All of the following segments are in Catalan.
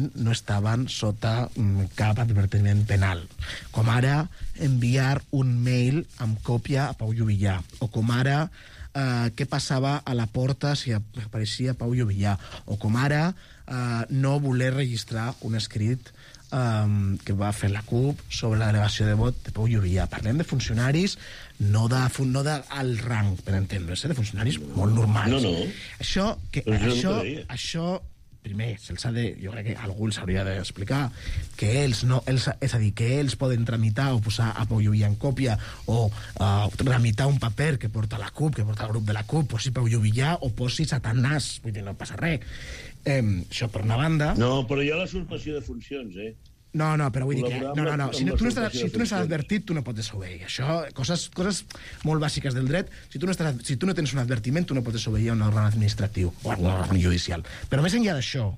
moment no estaven sota cap advertiment penal. Com ara enviar un mail amb còpia a Pau Juvillà, o com ara què passava a la porta si apareixia Pau Juvillà, o com ara no voler registrar un escrit que va fer la CUP sobre la delegació de vot de Pau Juvillà. Parlem de funcionaris no d'alt rang, per entendre's, de funcionaris molt normals. No. Això primer, jo crec que algú els hauria d'explicar que ells no, és a dir, que ells poden tramitar o posar a Pau Juvillà en còpia o tramitar un paper que porta la CUP, que porta el grup de la CUP, posi Pau Juvillà o posi Satanàs, vull dir, no passa res. Això per una banda. No, però hi ha la usurpació de funcions, No, però vull dir que... No. Si tu no estàs advertit, tu no pots desobeir. Això, coses molt bàsiques del dret, si tu no tens un advertiment, tu no pots desobeir a un òrgan administratiu o a un òrgan judicial. Però més enllà d'això,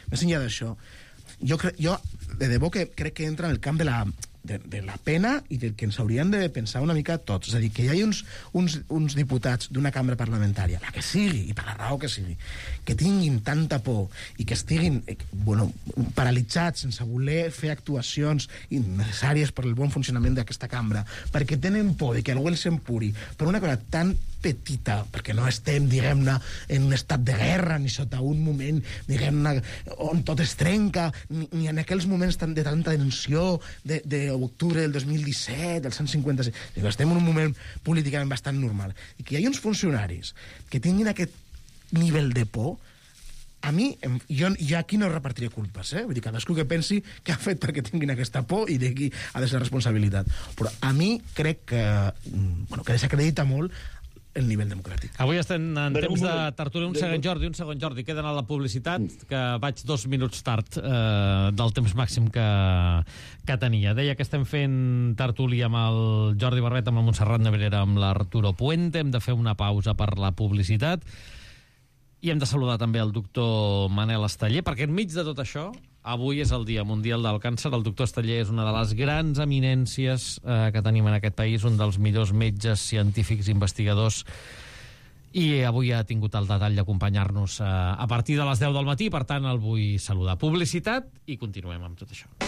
jo de debò que crec que entra en el camp de la pena i del que ens hauríem de pensar una mica tots. És a dir, que hi hagi uns diputats d'una cambra parlamentària, la que sigui, i per la raó que sigui, que tinguin tanta por i que estiguin paralitzats sense voler fer actuacions innecessàries per al bon funcionament d'aquesta cambra, perquè tenen por de que algú els empuri per una cosa tan petita, perquè no estem, diguem-ne, en un estat de guerra, ni sota un moment, diguem-ne, on tot es trenca, ni en aquells moments de tanta tensió d'octubre del 2017, del 156... Estem en un moment políticament bastant normal. I que hi hagi uns funcionaris que tinguin aquest nivell de por, a mi, jo aquí no repartiré culpes, vull dir, cadascú que pensi què ha fet perquè tinguin aquesta por i de qui ha de ser responsabilitat. Però a mi crec que desacredita molt el nivell democràtic. Avui estem en temps de tertúlia. Un segon, Jordi, queda a la publicitat, que vaig 2 minuts tard del temps màxim que tenia. Deia que estem fent tertúlia amb el Jordi Barbet, amb la Montserrat Nebrera, amb l'Arturo Puente. Hem de fer una pausa per la publicitat i hem de saludar també el doctor Manel Esteller, perquè enmig de tot això, avui és el Dia Mundial del Càncer. El doctor Esteller és una de les grans eminències que tenim en aquest país, un dels millors metges, científics, investigadors, i avui ha tingut el detall d'acompanyar-nos a partir de les 10 del matí, per tant el vull saludar. Publicitat i continuem amb tot això.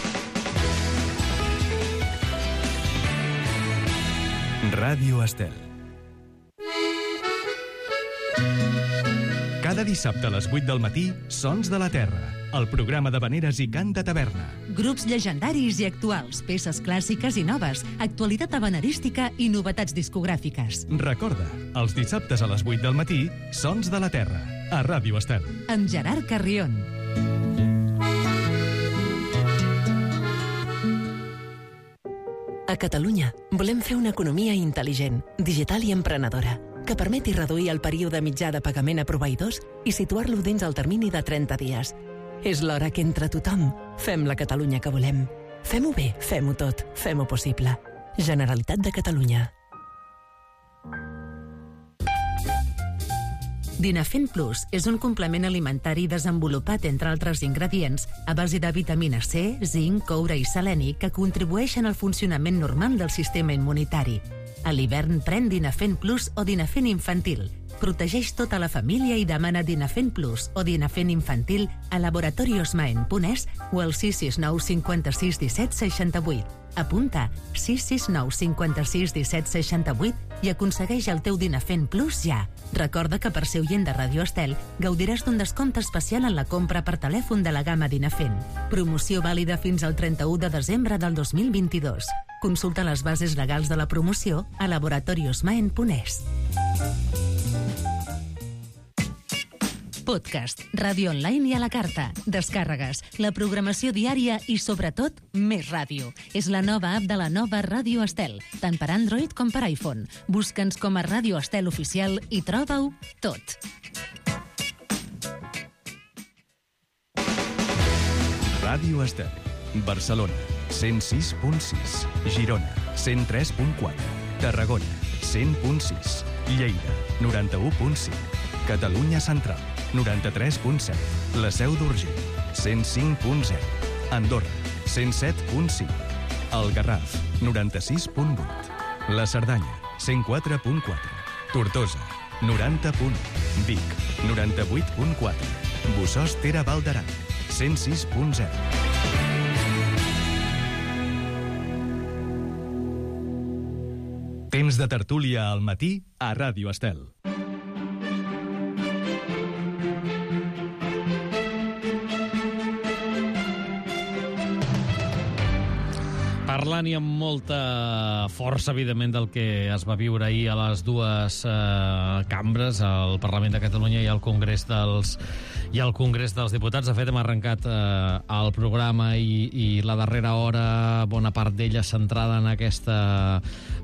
Ràdio Estel. Cada dissabte a les 8 del matí, Sons de la Terra, el programa d'havaneres i cant de taverna. Grups llegendaris i actuals, peces clàssiques i noves, actualitat havanerística i novetats discogràfiques. Recorda, els dissabtes a les 8 del matí, Sons de la Terra, a Ràdio Estel. Amb Gerard Carrion. A Catalunya volem fer una economia intel·ligent, digital i emprenedora, que permeti reduir el període mitjà de pagament a proveïdors i situar-lo dins el termini de 30 dies. És l'hora que entre tothom fem la Catalunya que volem. Fem-ho bé, fem-ho tot, fem-ho possible. Generalitat de Catalunya. Dinafen Plus és un complement alimentari desenvolupat, entre altres ingredients, a base de vitamina C, zinc, coure i seleni que contribueixen al funcionament normal del sistema immunitari. A l'hivern pren Dinafen Plus o Dinafen Infantil. Protegeix tota la família i demana Dinafen Plus o Dinafen Infantil a laboratoriosmaen.es o al 669 56 17 68. Apunta 669 56 17 68 i aconsegueix el teu Dinafen Plus ja. Recorda que per ser oient de Ràdio Estel gaudiràs d'un descompte especial en la compra per telèfon de la gamma Dinafen. Promoció vàlida fins al 31 de desembre del 2022. Consulta les bases legals de la promoció a laboratoriosmaen.es. Podcast, ràdio online i a la carta, descàrregues, la programació diària i, sobretot, més ràdio. És la nova app de la nova Ràdio Estel, tant per Android com per iPhone. Busca'ns com a Ràdio Estel Oficial i troba-ho tot. Ràdio Estel, Barcelona, 106.6, Girona, 103.4, Tarragona, 100.6, Lleida, 91.5, Catalunya Central, 93.7, la Seu d'Urgell, 105.0, Andorra, 107.5, el Garraf, 96.8, la Cerdanya, 104.4, Tortosa, 90.1, Vic, 98.4, Bossòst Val d'Aran, 106.0. Temps de tertúlia al matí a Ràdio Estel. Parlant i amb molta força, evidentment, del que es va viure ahir a les dues cambres, al Parlament de Catalunya i al Congrés dels Diputats. De fet, hem arrencat el programa i la darrera hora, bona part d'ella centrada en aquesta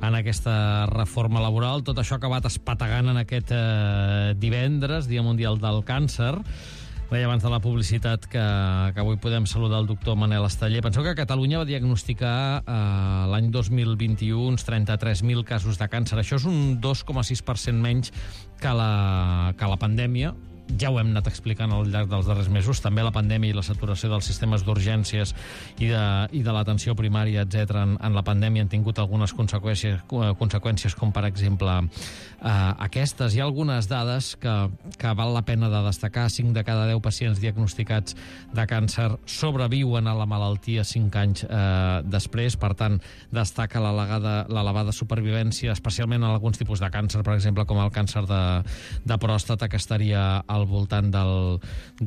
reforma laboral. Tot això ha acabat espategant en aquest divendres, Dia Mundial del Càncer. Deia abans de la publicitat que avui podem saludar el doctor Manel Esteller. Penseu que Catalunya va diagnosticar l'any 2021 uns 33.000 casos de càncer. Això és un 2,6% menys que la pandèmia. Ja ho hem anat explicant al llarg dels darrers mesos. També la pandèmia i la saturació dels sistemes d'urgències i de l'atenció primària, etc. en la pandèmia han tingut algunes conseqüències com, per exemple, aquestes. Hi ha algunes dades que val la pena de destacar. 5 de cada 10 pacients diagnosticats de càncer sobreviuen a la malaltia 5 anys després. Per tant, destaca l'elevada supervivència, especialment en alguns tipus de càncer, per exemple, com el càncer de pròstata, que estaria al voltant del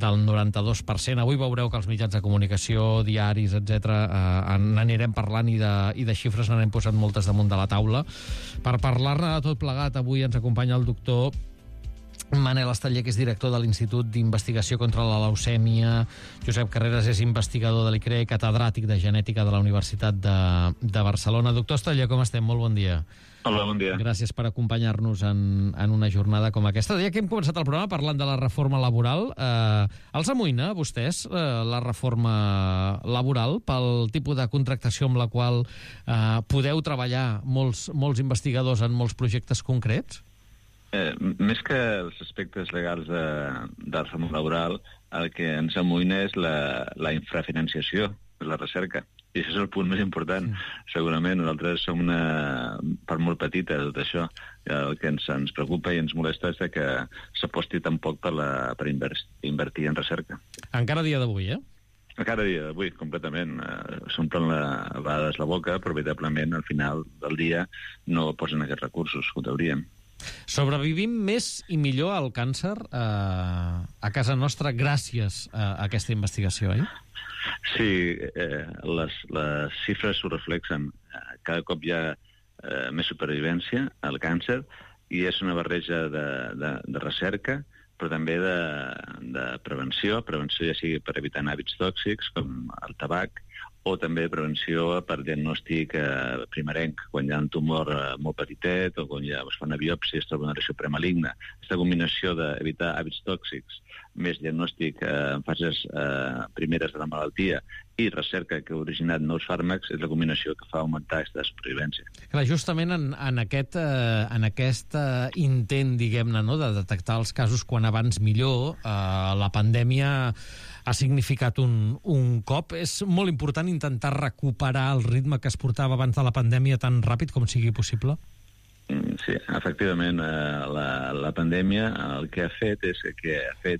92%. Avui veureu que els mitjans de comunicació, diaris, etc., n'anirem parlant i de xifres n'anem posant moltes damunt de la taula. Per parlar-ne de tot plegat, avui ens acompanya el doctor Manel Esteller, que és director de l'Institut d'Investigació contra la Leucèmia. Josep Carreras és investigador de l'ICRE, catedràtic de genètica de la Universitat de Barcelona. Doctor Esteller, com estem? Molt bon dia. Hola, bon dia. Gràcies per acompanyar-nos en una jornada com aquesta. Deia que hem començat el programa parlant de la reforma laboral. Els amoïna, vostès, la reforma laboral pel tipus de contractació amb la qual podeu treballar molts investigadors en molts projectes concrets? Més que els aspectes legals de la reforma laboral, el que ens amoïna és la infrafinanciació de la recerca. I això és el punt més important. Segurament nosaltres som una part molt petita de tot això. El que ens preocupa i ens molesta és que s'aposti tan poc per invertir en recerca. Encara a dia d'avui, eh? Encara a dia d'avui, completament. S'omplen a vegades la boca, però veritablement al final del dia no posen aquests recursos, que ho hauríem. Sobrevivim més i millor al càncer a casa nostra gràcies a aquesta investigació, eh? Sí, les xifres ho reflexen. Cada cop hi ha més supervivència al càncer i és una barreja de recerca, però també de prevenció ja sigui per evitar hàbits tòxics com el tabac, o també prevenció per diagnòstic primerenc, quan hi ha un tumor molt petitet o quan es fa una biòpsia i es troba una lesió premaligna. Aquesta combinació d'evitar hàbits tòxics més diagnòstic en fases primeres de la malaltia i recerca que ha originat nous fàrmacs és la combinació que fa augmentar aquesta supervivència. Clar, justament en aquest intent, diguem-ne, no, de detectar els casos quan abans millor, la pandèmia ha significat un cop. És molt important intentar recuperar el ritme que es portava abans de la pandèmia tan ràpid com sigui possible? Sí, efectivament. La pandèmia el que ha fet és que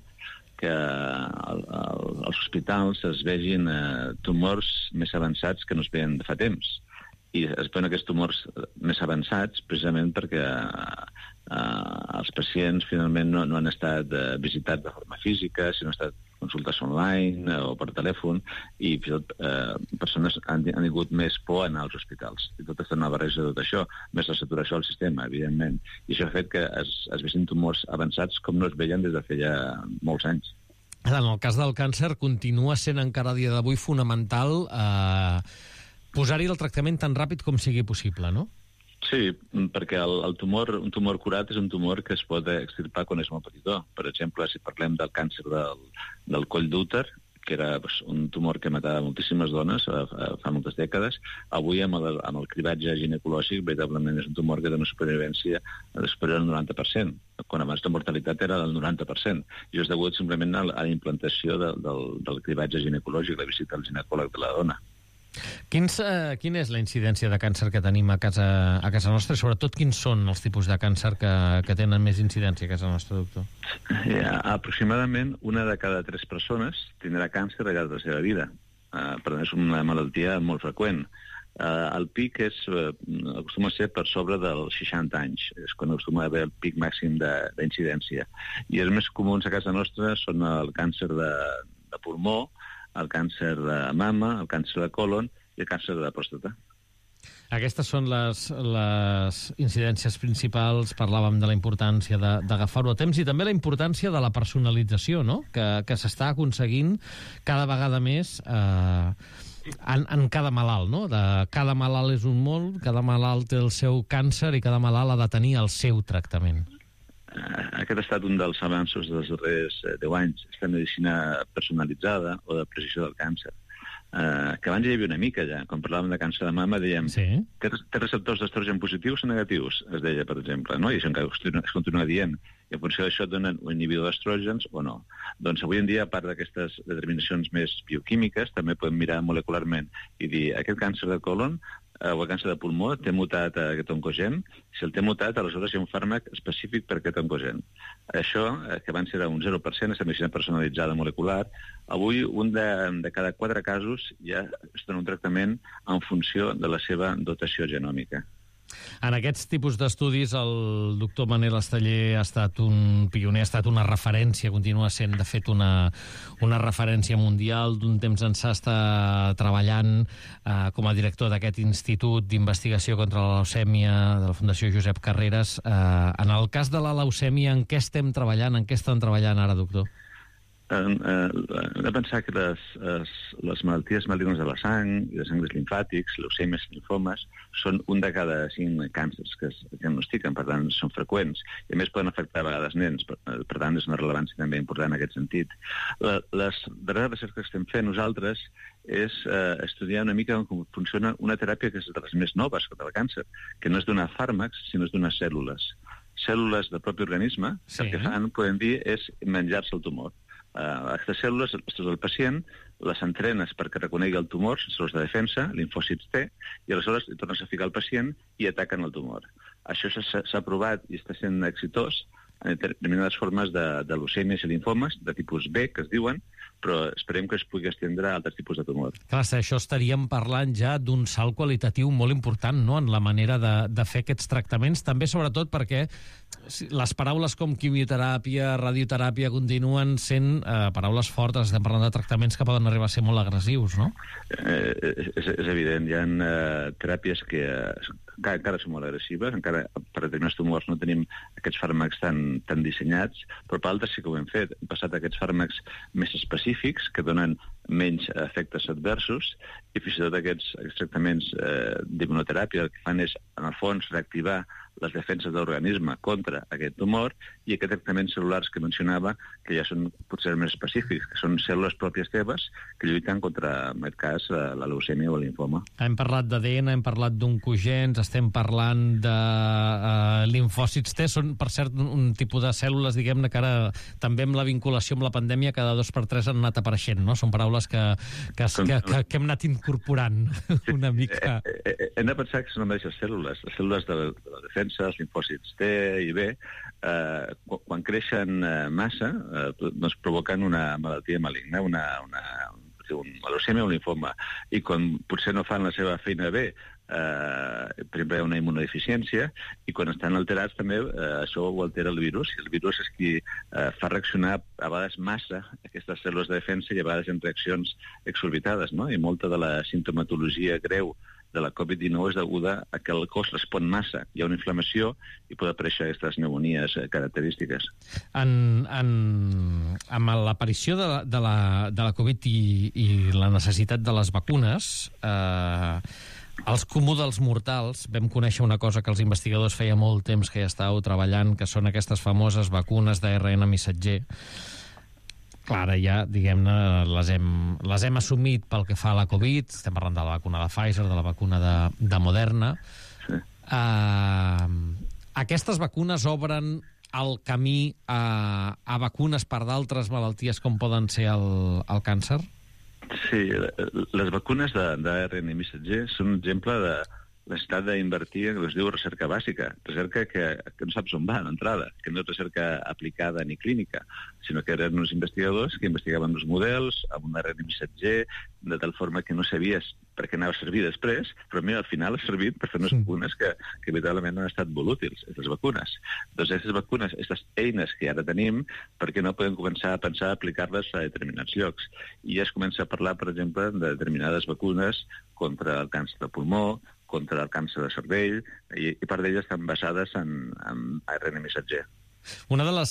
als hospitals es vegin tumors més avançats que no es veien de fa temps. I es veuen aquests tumors més avançats precisament perquè els pacients finalment no han estat visitats de forma física, sinó han estat consultes online o per telèfon, i fins i tot persones han tingut més por a anar als hospitals. I tot està una barreja de tot això, més la saturació del sistema, evidentment. I això ha fet que es vessin tumors avançats com no es veien des de feia molts anys. En el cas del càncer continua sent encara a dia d'avui fonamental posar-hi el tractament tan ràpid com sigui possible, no? Sí, perquè un tumor curat és un tumor que es pot extirpar quan és molt petitó. Per exemple, si parlem del càncer del coll d'úter, que era un tumor que matava moltíssimes dones fa moltes dècades, avui amb el cribatge ginecològic veritablement és un tumor que té una supervivència superior al 90%, quan abans la mortalitat era del 90%. I és degut simplement a la implantació del cribatge ginecològic, la visita al ginecòleg de la dona. Quina és la incidència de càncer que tenim a casa nostra i sobretot quins són els tipus de càncer que tenen més incidència a casa nostra, doctor? Aproximadament una de cada 3 persones tindrà càncer al llarg de la seva vida. Per tant, és una malaltia molt freqüent. El pic acostuma a ser per sobre dels 60 anys, és quan acostuma a haver el pic màxim d'incidència. I els més comuns a casa nostra són el càncer de pulmó, el càncer de mama, el càncer de còlon i el càncer de pròstata. Aquestes són les incidències principals. Parlàvem de la importància d'agafar-ho a temps i també la importància de la personalització, no? Que s'està aconseguint cada vegada més en cada malalt, no? Cada malalt és un món, cada malalt té el seu càncer i cada malalt ha de tenir el seu tractament. Aquest ha estat un dels avanços dels darrers 10 anys, aquesta medicina personalitzada o de precisió del càncer. Que abans hi havia una mica ja, quan parlàvem de càncer de mama dèiem té receptors d'estrogen positius o negatius, es deia, per exemple, no? I això encara es continua dient, i en funció d'això et donen un inhibidor d'estrògens o no. Doncs avui en dia, a part d'aquestes determinacions més bioquímiques, també podem mirar molecularment i dir, aquest càncer de còlon o el càncer de pulmó té mutat aquest oncogen. Si el té mutat, aleshores hi ha un fàrmac específic per aquest oncogen. Això, que abans era un 0%, és la medicina personalitzada molecular, avui un de cada 4 casos ja es dona un tractament en funció de la seva dotació genòmica. En aquests tipus d'estudis el doctor Manel Esteller ha estat un pioner, ha estat una referència, continua sent, de fet, una referència mundial. D'un temps ençà està treballant com a director d'aquest Institut d'Investigació contra la Leucèmia de la Fundació Josep Carreras. En el cas de la leucèmia, en què estem treballant? En què estan treballant ara, doctor? Hem de pensar que les malalties malignes de la sang i els angles limfàtics, leucèmies i linfomes, són un de cada 5 càncers que es diagnostiquen, per tant, són freqüents. I a més poden afectar a vegades nens, per tant, és una rellevància també important en aquest sentit. Les darreres recerques que estem fent nosaltres és estudiar una mica com funciona una teràpia que és de les més noves contra el càncer, que no és donar fàrmacs, sinó és donar cèl·lules. Cèl·lules del propi organisme, que el que fan, podem dir, és menjar-se el tumor. Aquestes cèl·lules, estàs al pacient, les entrenes perquè reconegui el tumor, cèl·lules de defensa, linfòcits T, i aleshores hi tornes a ficar el pacient i ataquen el tumor. Això s'ha provat i està sent exitós en determinades formes de leucèmies i linfomes, de tipus B, que es diuen, però esperem que es pugui estendre a altres tipus de tumor. Clar, això estaríem parlant ja d'un salt qualitatiu molt important, no?, en la manera de fer aquests tractaments, també sobretot perquè les paraules com quimioteràpia, radioteràpia, continuen sent paraules fortes. Estem parlant de tractaments que poden arribar a ser molt agressius, no? És evident, hi ha teràpies que encara són molt agressives, encara per determinats tumors no tenim aquests fàrmacs tan dissenyats, però per altres sí que ho hem fet. Hem passat a aquests fàrmacs més específics que donen menys efectes adversos i fins i tot aquests tractaments d'immunoteràpia el que fan és, en el fons, reactivar les defenses de l'organisme contra aquest tumor i aquests tractaments cel·lulars que mencionava que ja són potser més específics, que són cèl·lules pròpies teves que lluiten contra, en aquest cas, la leucèmia o el linfoma. Hem parlat d'ADN, hem parlat d'oncogens, estem parlant de linfòcits T, són, per cert, un tipus de cèl·lules, diguem-ne, que ara també amb la vinculació amb la pandèmia cada 2 per 3 han anat apareixent, no? Són paraules que hem anat incorporant una mica. Hem de pensar que són les mateixes cèl·lules, les cèl·lules de la defensa, els linfòcits T i B, quan creixen massa, doncs provoquen una malaltia maligna, una leucèmia o un linfoma. I quan potser no fan la seva feina bé, per exemple, hi ha una immunodeficiència, i quan estan alterats també això ho altera el virus, i el virus és qui fa reaccionar a vegades massa aquestes cèl·lules de defensa i a vegades en reaccions exorbitades, no? I molta de la simptomatologia greu de la Covid-19 és deguda a que el cos respon massa. Hi ha una inflamació i pot aparèixer aquestes pneumonies característiques. Amb l'aparició de la Covid i la necessitat de les vacunes, els comú dels mortals, vam conèixer una cosa que els investigadors feia molt temps que ja estàveu treballant, que són aquestes famoses vacunes d'ARN missatger. Clar, ara ja, diguem-ne, les hem assumit pel que fa a la Covid, estem parlant de la vacuna de Pfizer, de la vacuna de Moderna. Sí. Aquestes vacunes obren el camí a vacunes per d'altres malalties com poden ser el càncer? Sí, les vacunes d'ARN missatger són un exemple de la necessitat d'invertir en el que es diu recerca bàsica, recerca que no saps on va d'entrada, que no és recerca aplicada ni clínica, sinó que eren uns investigadors que investigaven els models amb un ARN missatger, de tal forma que no sabies per què anava a servir després, però mira, al final ha servit per fer unes vacunes que veritablement han estat molt útils, aquestes vacunes. Doncs aquestes vacunes, aquestes eines que ara tenim, per què no podem començar a pensar a aplicar-les a determinats llocs? I ja es comença a parlar, per exemple, de determinades vacunes contra el càncer de pulmó, contra el càncer de cervell, i part d'elles estan basades en ARN missatger. Una de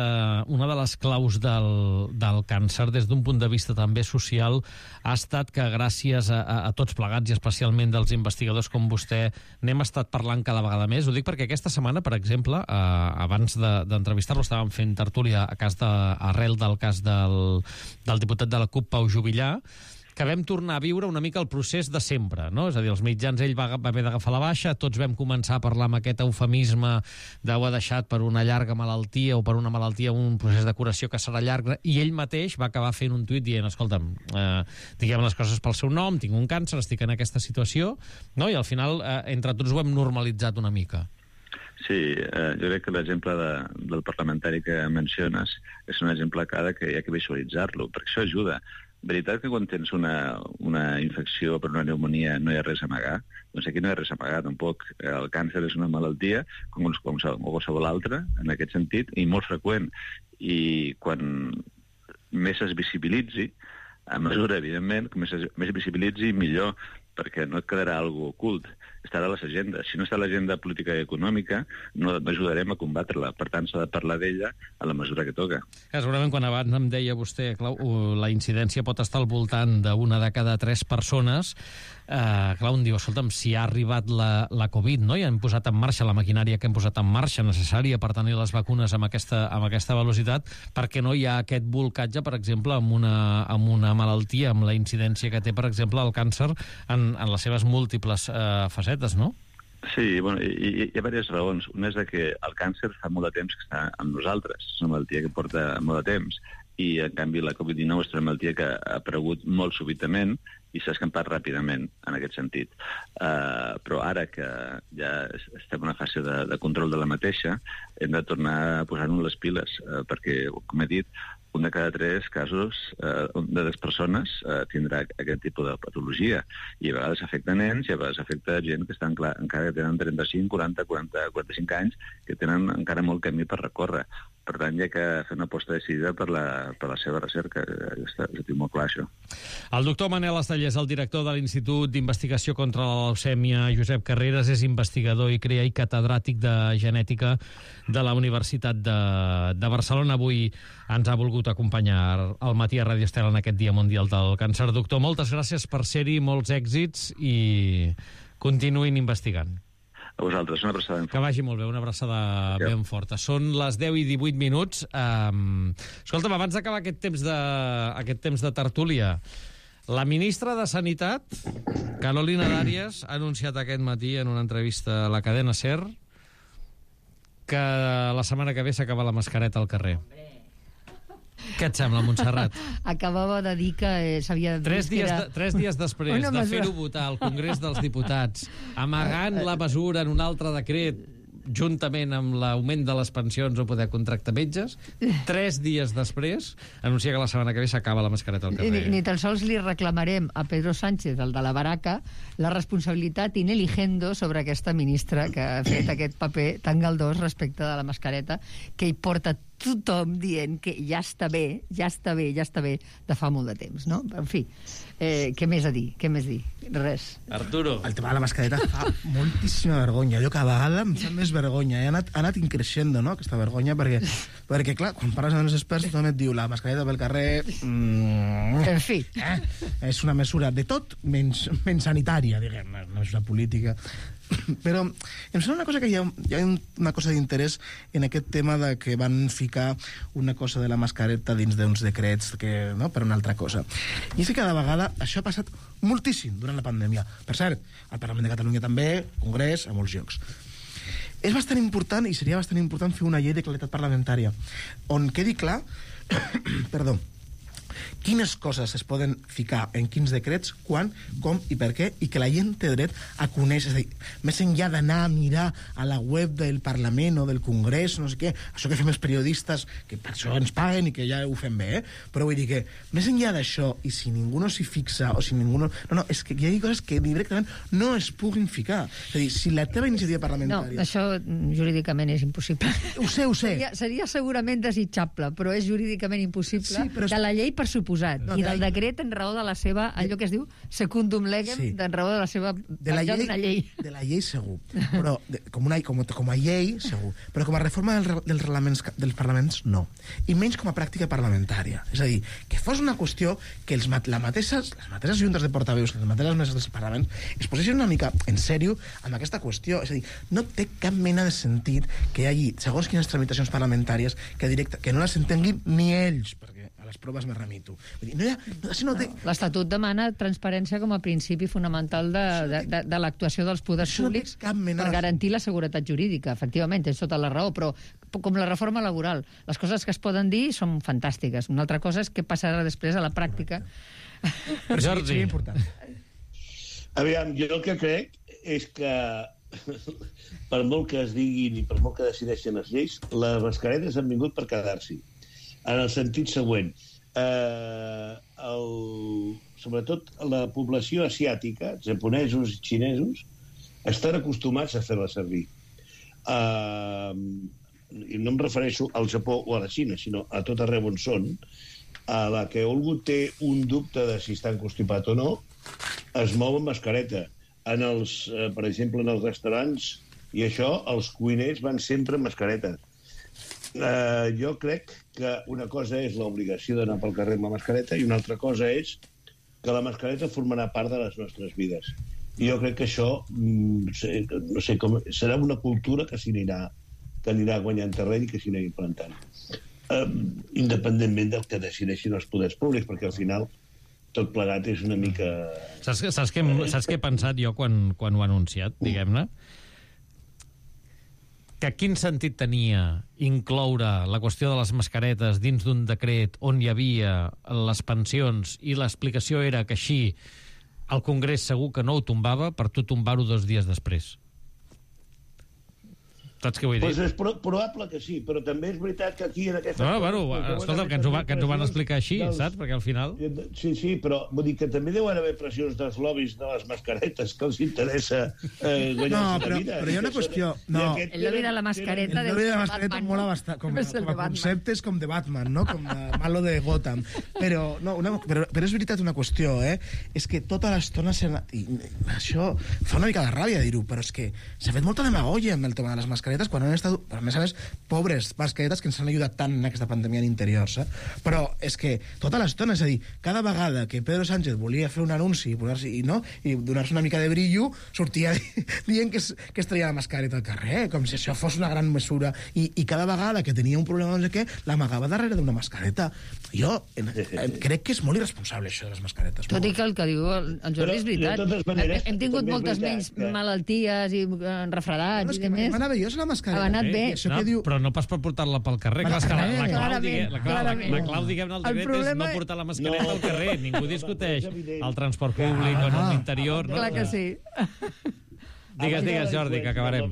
les claus del càncer, des d'un punt de vista també social, ha estat que gràcies a tots plegats, i especialment dels investigadors com vostè, n'hem estat parlant cada vegada més. Ho dic perquè aquesta setmana, per exemple, abans d'entrevistar-lo, estàvem fent tertúlia arrel del cas del diputat de la CUP, Pau Juvillà, que vam tornar a viure una mica el procés de sempre, no? És a dir, els mitjans, ell va haver d'agafar la baixa, tots vam començar a parlar amb aquest eufemisme d'ho ha deixat per una llarga malaltia o per una malaltia, un procés de curació que serà llarg, i ell mateix va acabar fent un tuit dient, escolta'm, diguem les coses pel seu nom, tinc un càncer, estic en aquesta situació, no? I al final, entre tots ho hem normalitzat una mica. Sí, jo crec que l'exemple del parlamentari que menciones és un exemple que hi ha que visualitzar-lo, perquè això ajuda. Veritat que quan tens una infecció per una pneumonia no hi ha res a amagar? Doncs aquí no hi ha res a amagar, tampoc. El càncer és una malaltia, com qualsevol altra, en aquest sentit, i molt freqüent. I quan més es visibilitzi, a mesura, evidentment, que més visibilitzi, millor, perquè no et quedarà alguna cosa ocult. Estarà a les agendes. Si no està a l'agenda política i econòmica, no ajudarem a combatre-la. Per tant, s'ha de parlar d'ella a la mesura que toca. Segurament, quan abans em deia vostè, Clau, la incidència pot estar al voltant d'una de cada 3 persones, clar, un diu, escolta'm, si ha arribat la Covid, no? I hem posat en marxa la maquinària que hem posat en marxa necessària per tenir les vacunes amb aquesta velocitat, perquè no hi ha aquest bolcatge, per exemple, amb una malaltia, amb la incidència que té, per exemple, el càncer en les seves múltiples facetes, no? Sí, bueno, hi ha diverses raons. Una és que el càncer fa molt de temps que està amb nosaltres. És una malaltia que porta molt de temps. I, en canvi, la Covid-19 és una malaltia que ha aparegut molt súbitament i s'ha escampat ràpidament, en aquest sentit. Però ara que ja estem en una fase de control de la mateixa, hem de tornar a posar-nos les piles, perquè, com he dit, un de cada 3 casos de les persones tindrà aquest tipus de patologia. I a vegades afecta nens i a vegades afecta gent que estan encara que tenen 35, 40, 45 anys, que tenen encara molt camí per recórrer. Per tant, hi ha que fer una aposta decidida per la seva recerca. Ho tinc molt clar, això. El doctor Manel Estellés, el director de l'Institut d'Investigació contra la Leucèmia, Josep Carreras, és investigador i catedràtic de genètica de la Universitat de Barcelona. Avui ens ha volgut acompanyar al matí a Ràdio Estel en aquest Dia Mundial del Càncer. Doctor, moltes gràcies per ser-hi, molts èxits i continuïn investigant. A vosaltres, una abraçada ben forta. Que vagi molt bé, una abraçada ben forta. Són les 10 i 18 minuts. Escolta'm, abans d'acabar aquest temps de tertúlia, la ministra de Sanitat, Carolina Darias, ha anunciat aquest matí en una entrevista a la cadena SER que la setmana que ve s'acaba la mascareta al carrer. Què et sembla, Montserrat? Acabava de dir que s'havia... 3 dies després de fer-ho votar al Congrés dels Diputats, amagant la mesura en un altre decret, juntament amb l'augment de les pensions o poder contractar metges, 3 dies després anuncia que la setmana que ve s'acaba la mascareta al carrer. Ni tan sols li reclamarem a Pedro Sánchez, el de la baraca, la responsabilitat ineligendo sobre aquesta ministra que ha fet aquest paper tan galdós respecte de la mascareta, que hi porta tothom dient que ja està bé de fa molt de temps, no? En fi, què més a dir? Res. Arturo. El tema de la mascareta fa moltíssima vergonya. Jo cada vegada em fa més vergonya. Ha anat increixendo, no?, aquesta vergonya, perquè clar, quan parles amb els experts tothom et diu la mascareta pel carrer... En fi. És una mesura de tot menys sanitària, diguem, una mesura política. Però em sembla una cosa que hi ha una cosa d'interès en aquest tema de que van ficar una cosa de la mascareta dins d'uns decrets no, per una altra cosa. I és que cada vegada això ha passat moltíssim durant la pandèmia. Per cert, al Parlament de Catalunya també, Congrés, a molts llocs. És bastant important, i seria bastant important, fer una llei de qualitat parlamentària on quedi clar perdó, quines coses es poden ficar en quins decrets, quan, com i per què, i que la gent té dret a conèixer. És a dir, més enllà d'anar a mirar a la web del Parlament o del Congrés, no sé què, això que fem els periodistes, que per això ens paguen i que ja ho fem bé, però vull dir que, més enllà d'això, i si ningú no s'hi fixa, o si ningú no... No, és que hi ha coses que directament no es puguin ficar. És a dir, si la teva iniciativa parlamentària... No, això jurídicament és impossible. Ho sé. Seria segurament desitjable, però és jurídicament impossible. Sí, però de la llei, per suposat, no, i del decret en raó de la seva, allò que es diu secundum legem, sí, en raó de la seva... De la llei. De la llei, segur. Però com a llei, segur. Però com a reforma dels parlaments, no. I menys com a pràctica parlamentària. És a dir, que fos una qüestió que les mateixes juntes de portaveus, les mateixes meses dels parlaments, es posessin una mica en sèrio amb aquesta qüestió. És a dir, no té cap mena de sentit que hi hagi, segons quines tramitacions parlamentàries, que no les entenguin ni ells, perquè a les proves me remito. Vull dir, l'Estatut demana transparència com a principi fonamental de l'actuació dels poders públics per garantir la seguretat jurídica. Efectivament, tens tota la raó, però com la reforma laboral, les coses que es poden dir són fantàstiques. Una altra cosa és què passarà després a la pràctica. Jordi. Aviam, jo el que crec és que per molt que es diguin i per molt que decideixen les lleis, les mascaretes han vingut per quedar-s'hi. En el sentit següent, sobretot la població asiàtica, japonesos i xinesos, estan acostumats a fer-la servir. I no em refereixo al Japó o a la Xina, sinó a tot arreu on són, a la que algú té un dubte de si està constipat o no, es mou amb mascareta. Per exemple, en els restaurants i això, els cuiners van sempre amb mascareta. Jo crec que una cosa és l'obligació d'anar pel carrer amb la mascareta i una altra cosa és que la mascareta formarà part de les nostres vides. I jo crec que això no sé com, serà una cultura que anirà guanyant terreny i que s'hi anirà implantant. Independentment del que decideixin els poders públics, perquè al final tot plegat és una mica... Saps què he pensat jo quan ho he anunciat, diguem-ne? Que quin sentit tenia incloure la qüestió de les mascaretes dins d'un decret on hi havia les pensions i l'explicació era que així el Congrés segur que no ho tombava per tu tombar-ho 2 dies després. Saps què vull dir? Pues és probable que sí, però també és veritat que aquí en aquesta... Escolta, que ens ho van explicar així, saps? Perquè al final... Sí, però vull dir que també deuen haver pressions dels lobbies de les mascaretes que els interessa guanyar-se la vida. Però hi ha una qüestió... El lobby de la mascareta... El lobby de la mascareta mola bastant, com a conceptes com de Batman, no? Com de malo de Gotham. Però és veritat una qüestió, és que tota l'estona... Això fa una mica de ràbia dir-ho, però és que s'ha fet molta demagogia amb el tema de les mascaretes quan han estat, a més a més, pobres mascaretes que ens han ajudat tant en aquesta pandèmia en interiors, però és que tota l'estona, és a dir, cada vegada que Pedro Sánchez volia fer un anunci i donar-se una mica de brillo, sortia dient que es traia la mascareta al carrer, com si això fos una gran mesura, i cada vegada que tenia un problema no sé què, l'amagava darrere d'una mascareta. Jo crec que és molt irresponsable això de les mascaretes. Tot i que el que diu el Jordi és veritat. Hem tingut moltes menys malalties i refredats i demés. Meravellosa la mascareta. Ha anat bé. Però no pas per portar-la pel carrer. La clau, diguem-ne, el decret és no portar la mascareta al carrer. Ningú discuteix el transport públic o en l'interior. Clar que sí. Digues, Jordi, que acabarem.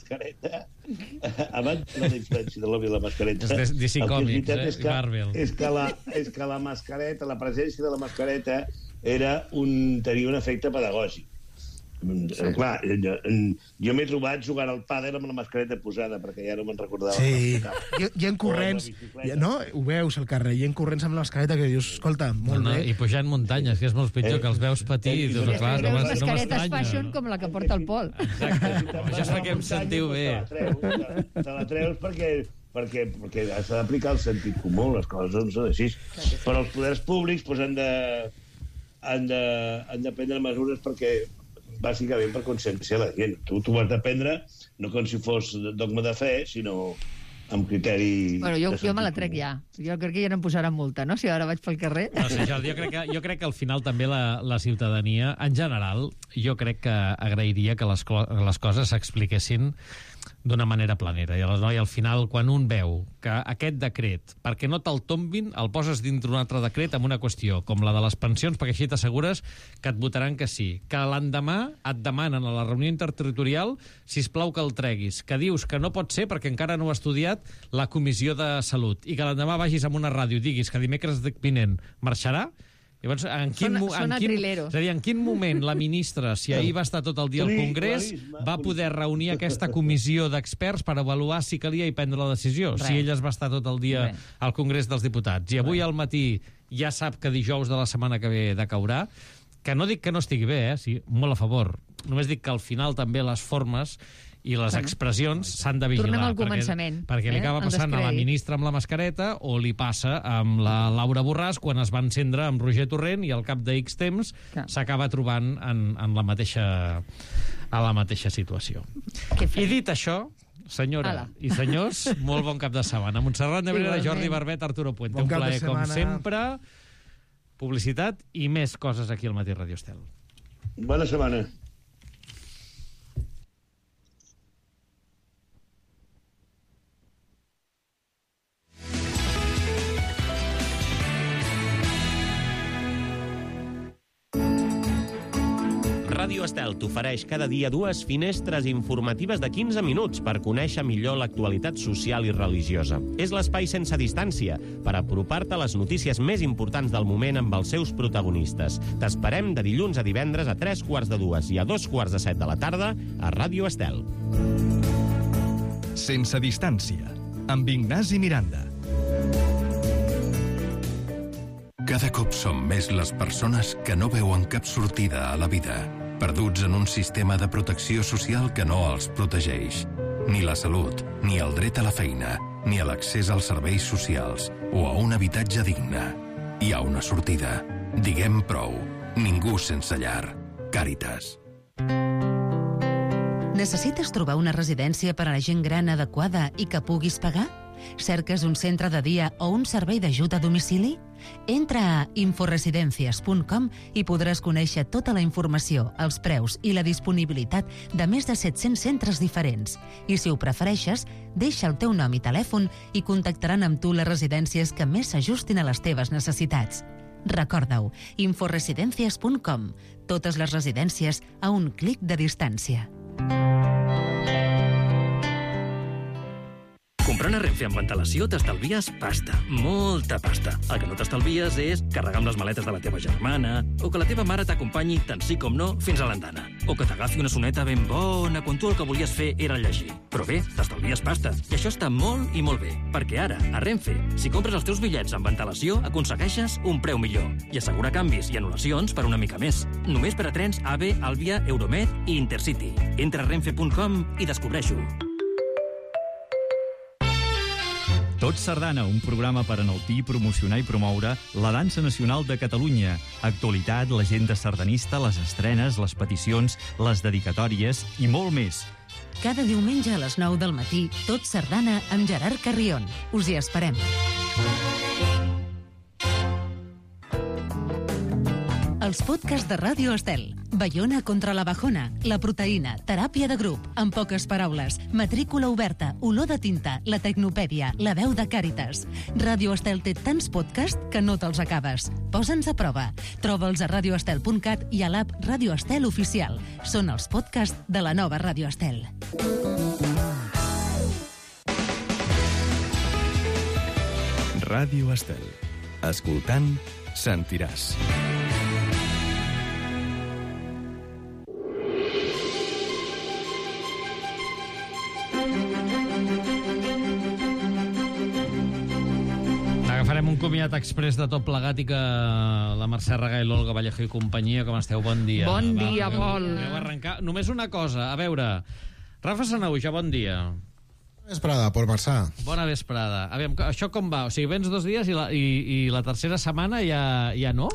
Abans la influència de l'obvi de la mascareta... És DC Comics, Marvel. És que la mascareta, la presència de la mascareta tenia un efecte pedagògic. Sí. Clar, jo m'he trobat jugant al pàdel amb la mascareta posada, perquè ja no me'n recordava. Sí, i en corrents, no? Ho veus al carrer, i en corrents amb la mascareta que dius, escolta, molt bé. I pujant muntanyes, que és molt pitjor, que els veus patir i dius, clar, no m'estranya. Mascaretes fashion com la que porta el Pol. Exacte, això és perquè em sentiu bé. Te la treus perquè has d'aplicar el sentit comú, les coses no són així. Però els poders públics han de prendre mesures perquè bàsicament per conscienciar la gent. Tu ho has de prendre no com si fos dogma de fe, sinó amb criteri... Bueno, jo me la trec ja. Jo crec que ja no em posaran multa, no?, si ara vaig pel carrer. No sé, Jordi, jo crec que al final també la ciutadania, en general, jo crec que agrairia que les coses s'expliquessin d'una manera planera. I aleshores, al final, quan un veu que aquest decret, perquè no te'l tombin, el poses dintre un altre decret amb una qüestió, com la de les pensions, perquè així t'assegures que et votaran que sí. Que l'endemà et demanen a la reunió interterritorial, sisplau que el treguis. Que dius que no pot ser perquè encara no ho ha estudiat la Comissió de Salut. I que l'endemà vagis a una ràdio i diguis que dimecres vinent marxarà. Llavors, és a dir, en quin moment la ministra, si ahir va estar tot el dia al Congrés, va poder reunir aquesta comissió d'experts per avaluar si calia i prendre la decisió? Si ella es va estar tot el dia al Congrés dels Diputats. I avui al matí ja sap que dijous de la setmana que ve decaurà, que no dic que no estigui bé, sí, molt a favor. Només dic que al final també les formes i les expressions s'han de vigilar. Tornem al començament. Perquè li acaba passant a la ministra amb la mascareta o li passa amb la Laura Borràs quan es va encendre amb Roger Torrent i al cap de X temps s'acaba trobant en la mateixa situació. I dit això, senyora i senyors, molt bon cap de setmana. Montserrat Nebrera, Jordi Barbet, Arturo Puente. Un plaer, com sempre. Publicitat i més coses aquí al Matí Radio Estel. Bona setmana. Ràdio Estel t'ofereix cada dia 2 finestres informatives de 15 minuts per conèixer millor l'actualitat social i religiosa. És l'espai sense distància per apropar-te a les notícies més importants del moment amb els seus protagonistes. T'esperem de dilluns a divendres a 3:45 i a 2:45 de la tarda a Ràdio Estel. Sense distància, amb Ignasi Miranda. Cada cop som més les persones que no veuen cap sortida a la vida, perduts en un sistema de protecció social que no els protegeix. Ni la salut, ni el dret a la feina, ni a l'accés als serveis socials o a un habitatge digne. Hi ha una sortida. Diguem prou. Ningú sense llar. Càritas. Necessites trobar una residència per a la gent gran adequada i que puguis pagar? Cerques un centre de dia o un servei d'ajut a domicili? Entra a inforesidencias.com i podràs conèixer tota la informació, els preus i la disponibilitat de més de 700 centres diferents. I si ho prefereixes, deixa el teu nom i telèfon i contactaran amb tu les residències que més s'ajustin a les teves necessitats. Recorda-ho, inforesidencias.com. Totes les residències a un clic de distància. Comprant a Renfe amb antelació t'estalvies pasta, molta pasta. El que no t'estalvies és carregar amb les maletes de la teva germana, o que la teva mare t'acompanyi tant sí com no fins a l'andana, o que t'agafi una soneta ben bona quan tu el que volies fer era llegir. Però bé, t'estalvies pasta, i això està molt i molt bé, perquè ara, a Renfe, si compres els teus bitllets amb antelació, aconsegueixes un preu millor i assegura canvis i anul·lacions per una mica més. Només per a trens AVE, Alvia, Euromed i Intercity. Entra a renfe.com i descobreix-ho. Tot Sardana, un programa per enaltir, promocionar i promoure la dansa nacional de Catalunya. Actualitat, l'agenda sardanista, les estrenes, les peticions, les dedicatòries i molt més. Cada diumenge a les 9 del matí, Tot Sardana amb Gerard Carrion. Us hi esperem. Els podcasts de Ràdio Estel. Baiona contra la bajona, la proteïna, teràpia de grup, en poques paraules, matrícula oberta, olor de tinta, la tecnopèdia, la veu de Càritas. Ràdio Estel té tants podcasts que no te'ls acabes. Posa'ns a prova. Troba'ls a radioestel.cat i a l'app Ràdio Estel Oficial. Són els podcasts de la nova Ràdio Estel. Ràdio Estel. Escoltant, sentiràs. Farem un comiat express de tot plegat i que la Mercè Regai, l'Olga Vallejo i companyia, com esteu? Bon dia. Bon dia, molt. Aneu a arrencar. Només una cosa, a veure, Rafa Sanauja, bon dia. Vesprada, por Marçà. Bona vesprada. Aviam, això com va? O sigui, vens 2 dies i la tercera setmana ja no?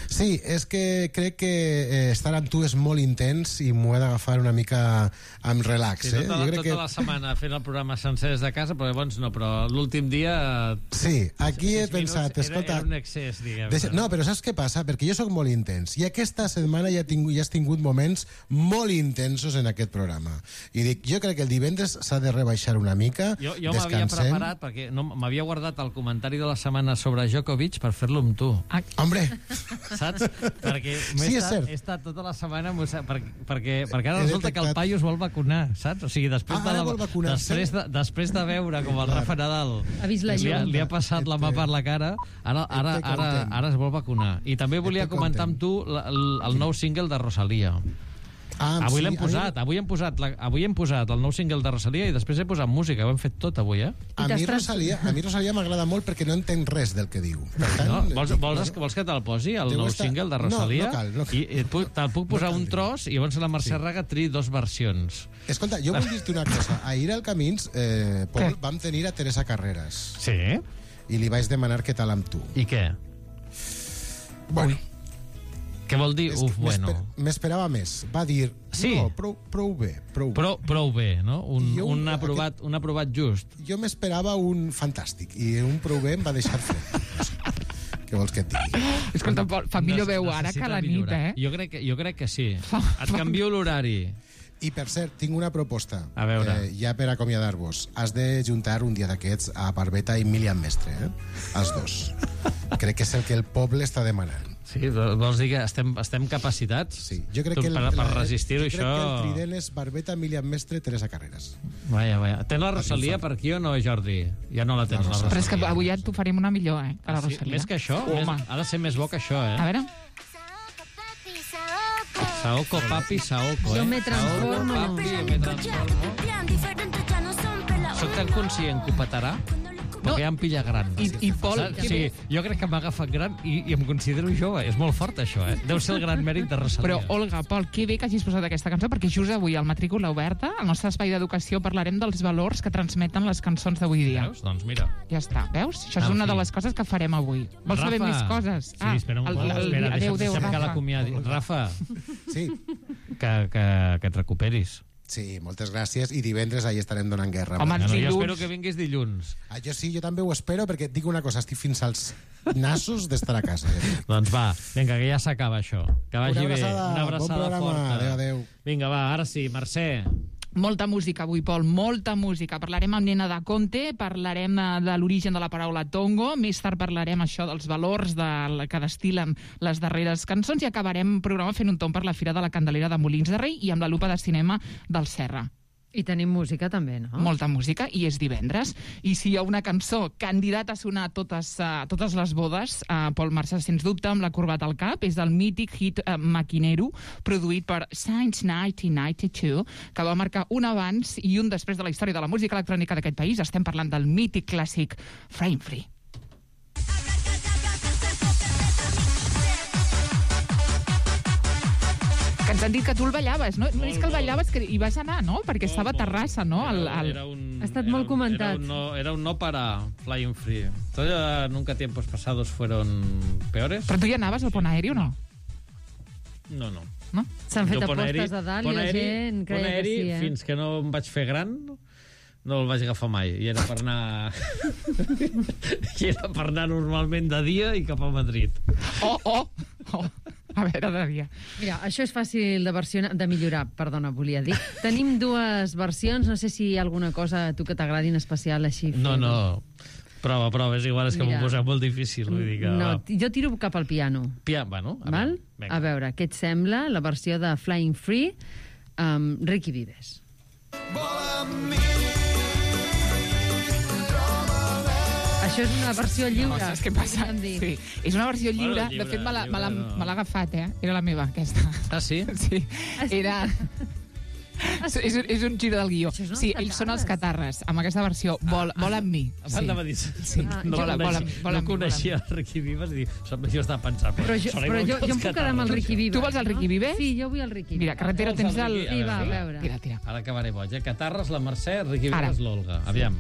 Sí, és que crec que estar amb tu és molt intens i m'ho he d'agafar una mica amb relax. Sí, tota la setmana fent el programa sencer des de casa, però llavors no, però l'últim dia... Sí, aquí he pensat... Era un excés, diguem. No, però saps què passa? Perquè jo sóc molt intens i aquesta setmana ja has tingut moments molt intensos en aquest programa. I dic, jo crec que el divendres s'ha de rebaixar una mica, jo m'havia preparat, perquè m'havia guardat el comentari de la setmana sobre Djokovic per fer-lo amb tu. Hombre! Saps? Perquè he estat tota la setmana... Perquè ara resulta que el paio es vol vacunar, saps? O sigui, després de veure com el Rafa Nadal li ha passat la mà per la cara, ara es vol vacunar. I també volia comentar amb tu el nou single de Rosalía. Avui l'hem posat, avui hem posat el nou single de Rosalía i després he posat música, ho hem fet tot avui, eh? A mi Rosalía m'agrada molt perquè no entenc res del que diu. Vols que te'l posi, el nou single de Rosalía? No cal. I te'l puc posar un tros i llavors la Mercè Raga triï 2 versions. Escolta, jo vull dir-te una cosa. Ahir al Camins, Pol, vam tenir a Teresa Carreras. Sí? I li vaig demanar què tal amb tu. I què? Bueno. Què vol dir? Bueno. M'esperava més. Va dir, no, prou bé. Prou bé, no? Un aprovat just. Jo m'esperava un fantàstic, i un prou bé em va deixar fred. Què vols que et digui? Escolta, Pol, fa millor veu ara que a la nit, eh? Jo crec que sí. Et canvio l'horari. I, per cert, tinc una proposta. A veure. Ja per acomiadar-vos. Has de juntar un dia d'aquests a Barbeta i Mílian Mestre, els dos. Crec que és el que el poble està demanant. Sí, vols dir que estem capacitats? Sí, jo crec que per resistir-ho, això... Jo crec que el trident és Barbeta, Mílian Mestre, Teresa Carreras. Vaja. Tens la Rosalía per aquí o no, Jordi? Ja no la tens, la Rosalía. Però és que avui ja t'oferim una millor, que la Rosalía. Més que això? Ha de ser més bo que això, eh? A veure... Saoko, papi, Saoko, Jo me transformo. Soc tan conscient que ho petarà, perquè ja em pilla gran. I Pol... Sí, jo crec que m'ha agafat gran i em considero jove. És molt fort, això, eh? Deu ser el gran mèrit de Rosalía. Però, Olga, Pol, que bé que hagis posat aquesta cançó, perquè just avui, al Matrícula Oberta, al nostre espai d'educació, parlarem dels valors que transmeten les cançons d'avui dia. Veus? Doncs mira. Ja està, veus? Això és una de les coses que farem avui. Vols saber més coses? Sí, espera un moment. Deixa'm que l'acomiadi. Rafa, sí. Que et recuperis. Sí, moltes gràcies, i divendres ahí estarem donant guerra. Home, jo espero que vinguis dilluns. Jo sí, jo també ho espero, perquè dic una cosa, estic fins als nassos d'estar a casa. Doncs va, vinga, que ja s'acaba això. Que vagi bé. Una abraçada forta. Adéu. Vinga, va, ara sí, Mercè. Molta música avui, Pol, molta música. Parlarem amb Nena da Conte, parlarem de l'origen de la paraula tongo, més tard parlarem això dels valors que destil·len les darreres cançons i acabarem el programa fent un tomb per la Fira de la Candelera de Molins de Rei i amb la lupa de cinema del Serra. I tenim música també, no? Molta música, i és divendres. I si hi ha una cançó candidata a sonar a totes les bodes, Pol Marçà, sens dubte, amb la corbata al cap, és del mític hit Maquinero, produït per Since 1992, que va marcar un abans i un després de la història de la música electrònica d'aquest país. Estem parlant del mític clàssic Frame Free. Que ens han dit que tu el ballaves, no? No és que el ballaves, que hi vas anar, no? Perquè estava a Terrassa, no? Ha estat molt comentat. Era un no para Flying Free. Todavía nunca tiempos pasados fueron peores. Però tu hi anaves al pont aeri o no? No. No? S'han fet apostes a dalt i la gent creia que sí, fins que no em vaig fer gran, no el vaig agafar mai. I era per anar... normalment de dia i cap a Madrid. A veure, de dia. Mira, això és fàcil de millorar, perdona, volia dir. Tenim 2 versions, no sé si hi ha alguna cosa a tu que t'agradi en especial així. No. Prova, és igual, és que m'ho posa molt difícil. Vull dir que, no, jo tiro cap al piano. Bueno, val? A veure, què et sembla la versió de Flying Free amb Ricky Vives? Això és una versió lliure. Saps què passa? Sí, és una versió lliure. De fet, me l'ha agafat, Era la meva, aquesta. Ah, sí? Sí. Era... És un giro del guió. Sí, ells són els Catarres, amb aquesta versió. Vol amb mi. No coneixia el Ricky Vives i jo estava pensant... Però jo em puc quedar amb el Ricky Vives. Tu vols el Ricky Vives? Sí, jo vull el Ricky Vives. Mira, Carretero, tens el... Sí, va, a veure. Tira. Ara acabaré boig, Catarres, la Mercè, Ricky Vives, l'Olga. Aviam.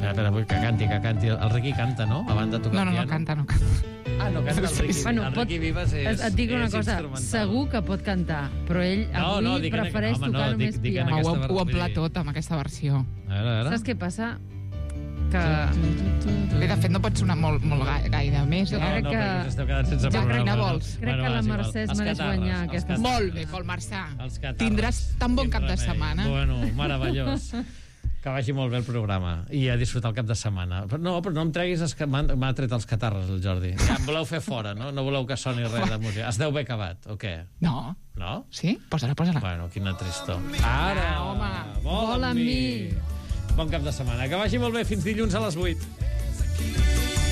Espera, que canti. El Riqui canta, no? A banda de tocar No, piano. canta. Ah, no canta el Riqui. Bueno, el Riqui Vives és et dic una cosa, instrumental. segur que pot cantar, però ell avui prefereix tocar només piano. Ho empla tot amb aquesta versió. Saps què passa? Que... Bé, de fet, no pot sonar molt gaire més. Jo crec que... Esteu quedant sense Ja, programa. Reina, vols? Crec que la Mercè es mereix guanyar aquesta... Molt bé, Pol Marçà. Tindràs tan bon cap de setmana. Bueno, meravellós. Que vagi molt bé el programa i a disfrutar el cap de setmana. Però no em treguis... M'ha tret els catarres, el Jordi. Ja em voleu fer fora, no? No voleu que soni res de música. Es deu haver acabat, o què? No. No? Sí? Posa-la. Bueno, quina tristor. Ara! Home, vol amb mi! Bon cap de setmana. Que vagi molt bé. Fins dilluns a les 8.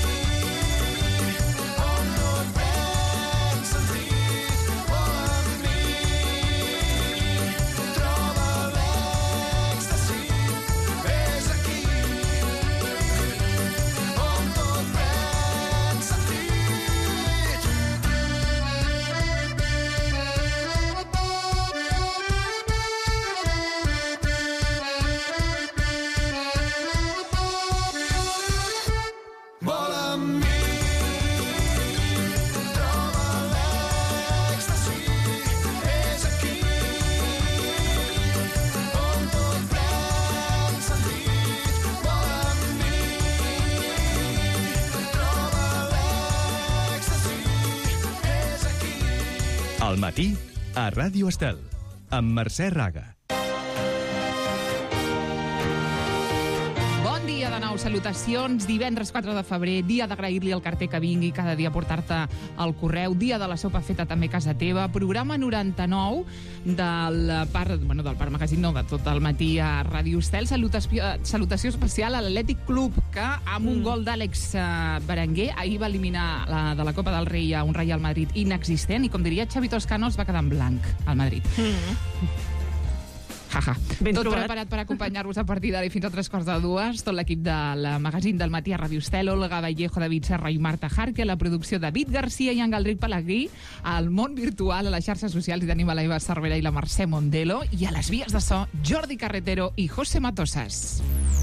Al matí, a Ràdio Estel, amb Mercè Raga. Bon dia de nou, salutacions. Divendres 4 de febrer, dia d'agrair-li al carter que vingui cada dia a portar-te el correu, dia de la sopa feta també a casa teva, programa 99 del Parc Magazín, no, de tot el matí a Ràdio Estel. Salutació especial a l'Atlètic Club, que amb un gol d'Àlex Berenguer ahir va eliminar de la Copa del Rei a un Real Madrid inexistent, i com diria Xavi Toscano, es va quedar en blanc al Madrid. Tot preparat per acompanyar-vos a partir d'ara i fins a 3:45. Tot l'equip del magazín del matí a Ràdio Estel, Olga Vallejo, David Serra i Marta Jarque, a la producció David Garcia i en Galdric Pellegrí, al món virtual, a les xarxes socials hi tenim a l'Eva Cervera i la Mercè Mondelo, i a les vies de so, Jordi Carretero i José Matosas.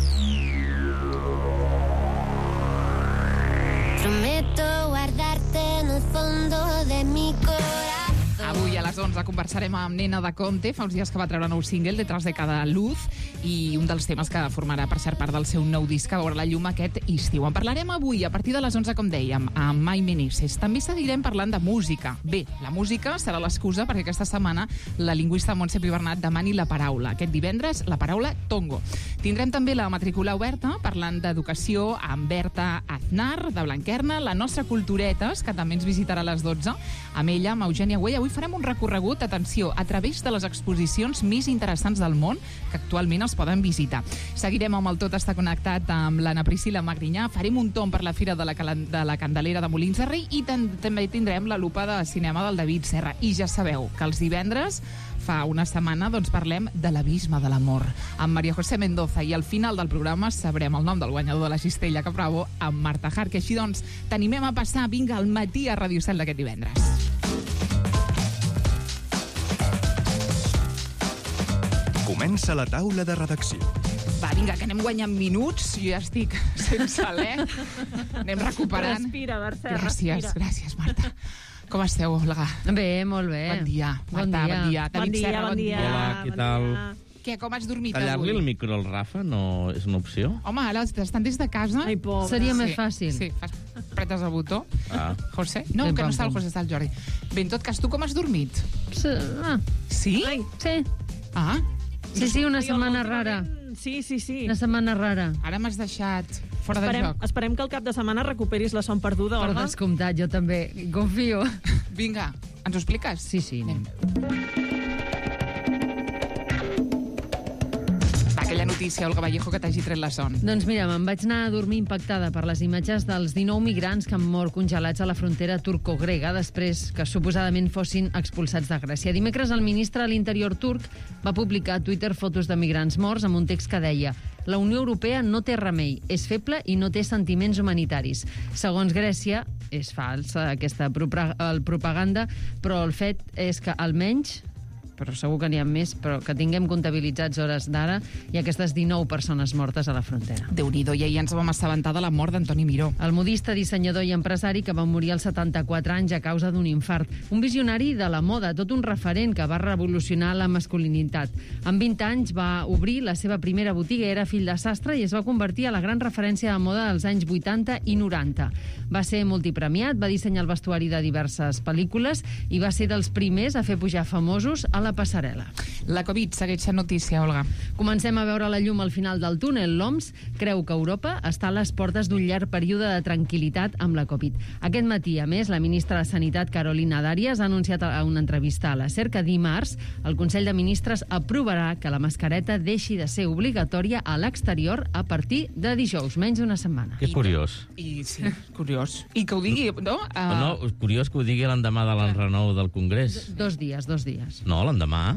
Prometo guardarte en el fondo de mi corazón. Avui a les 11 conversarem amb Nena de Conte, fa uns dies que va treure nou single, Detrás de cada luz, i un dels temes que formarà, per cert, part del seu nou disc que veurà la llum aquest estiu. En parlarem avui a partir de les 11, com dèiem, amb Mai Meneses. També seguirem parlant de música. Bé, la música serà l'excusa perquè aquesta setmana la lingüista Montse Pibernat demani la paraula. Aquest divendres, la paraula tongo. Tindrem també la matrícula oberta, parlant d'educació, amb Berta Aznar, de Blanquerna, la nostra Culturetes, que també ens visitarà a les 12, amb ella, amb Eugènia Güell. Avui farem un recorregut, atenció, a través de les exposicions més interessants del món que actualment es poden visitar. Seguirem amb el Tot està connectat amb l'Anna Priscila Magrinyà, farem un tomb per la Fira de la Candelera de Molins de Rei i també tindrem la lupa de cinema del David Serra. I ja sabeu que els divendres, fa una setmana, parlem de l'abisme de l'amor amb María José Mendoza, i al final del programa sabrem el nom del guanyador de la cistella que bravo amb Marta Jarque. Així doncs, t'animem a passar, vinga, al matí a Ràdio Estel d'aquest divendres. Comença la taula de redacció. Va, vinga, que anem guanyant minuts. Jo ja estic sense alè. Anem recuperant. Respira, Mercè, Gràcies, Marta. Com esteu, Olga? Bé, molt bé. Bon dia, Marta, bon dia. David Serra, bon dia. Hola, què tal? Què, com has dormit Tallar-li avui? el micro al Rafa no és una opció? Home, ara estan des de casa. Ai, pobre. Seria més fàcil. Sí, apretes el botó. Ah. José? No, Ben, que no pam, està el pam. José, està el Jordi. Bé, en tot cas, tu com has dormit? Sí? Ai. Sí. Ah? Sí, una setmana rara. Sí. Una setmana rara. Ara m'has deixat fora de joc. Esperem que el cap de setmana recuperis la son perduda, Per Olga. descomptat, jo també. Confio. Vinga, ens ho expliques? Sí, anem. Va, aquella notícia, Olga Vallejo, que t'hagi tret la son. Doncs mira, me'n vaig anar a dormir impactada per les imatges dels 19 migrants que han mort congelats a la frontera turco-grega després que suposadament fossin expulsats de Grècia. Dimecres el ministre de l'Interior turc va publicar a Twitter fotos de migrants morts amb un text que deia: la Unió Europea no té remei, és feble i no té sentiments humanitaris. Segons Grècia, és falsa aquesta propaganda, però el fet és que almenys però segur que n'hi ha més, però que tinguem comptabilitzats hores d'ara i aquestes 19 persones mortes a la frontera. Déu-n'hi-do, i ahir ens vam assabentar de la mort d'Antoni Miró. El modista, dissenyador i empresari que va morir als 74 anys a causa d'un infart. Un visionari de la moda, tot un referent que va revolucionar la masculinitat. Amb 20 anys va obrir la seva primera botiga, era fill de sastre i es va convertir a la gran referència de moda dels anys 80 i 90. Va ser multipremiat, va dissenyar el vestuari de diverses pel·lícules i va ser dels primers a fer pujar famosos a la passarel·la. La Covid segueix sent notícia, Olga. Comencem a veure la llum al final del túnel. L'OMS creu que Europa està a les portes d'un llarg període de tranquil·litat amb la Covid. Aquest matí, a més, la ministra de Sanitat, Carolina Darias, ha anunciat a una entrevista a la SER que dimarts el Consell de Ministres aprovarà que la mascareta deixi de ser obligatòria a l'exterior a partir de dijous, menys d'una setmana. Que curiós. I sí, curiós. I que ho digui, no? No, curiós que ho digui l'endemà de l'enrenou del Congrés. 2 dies. No, l'endemà.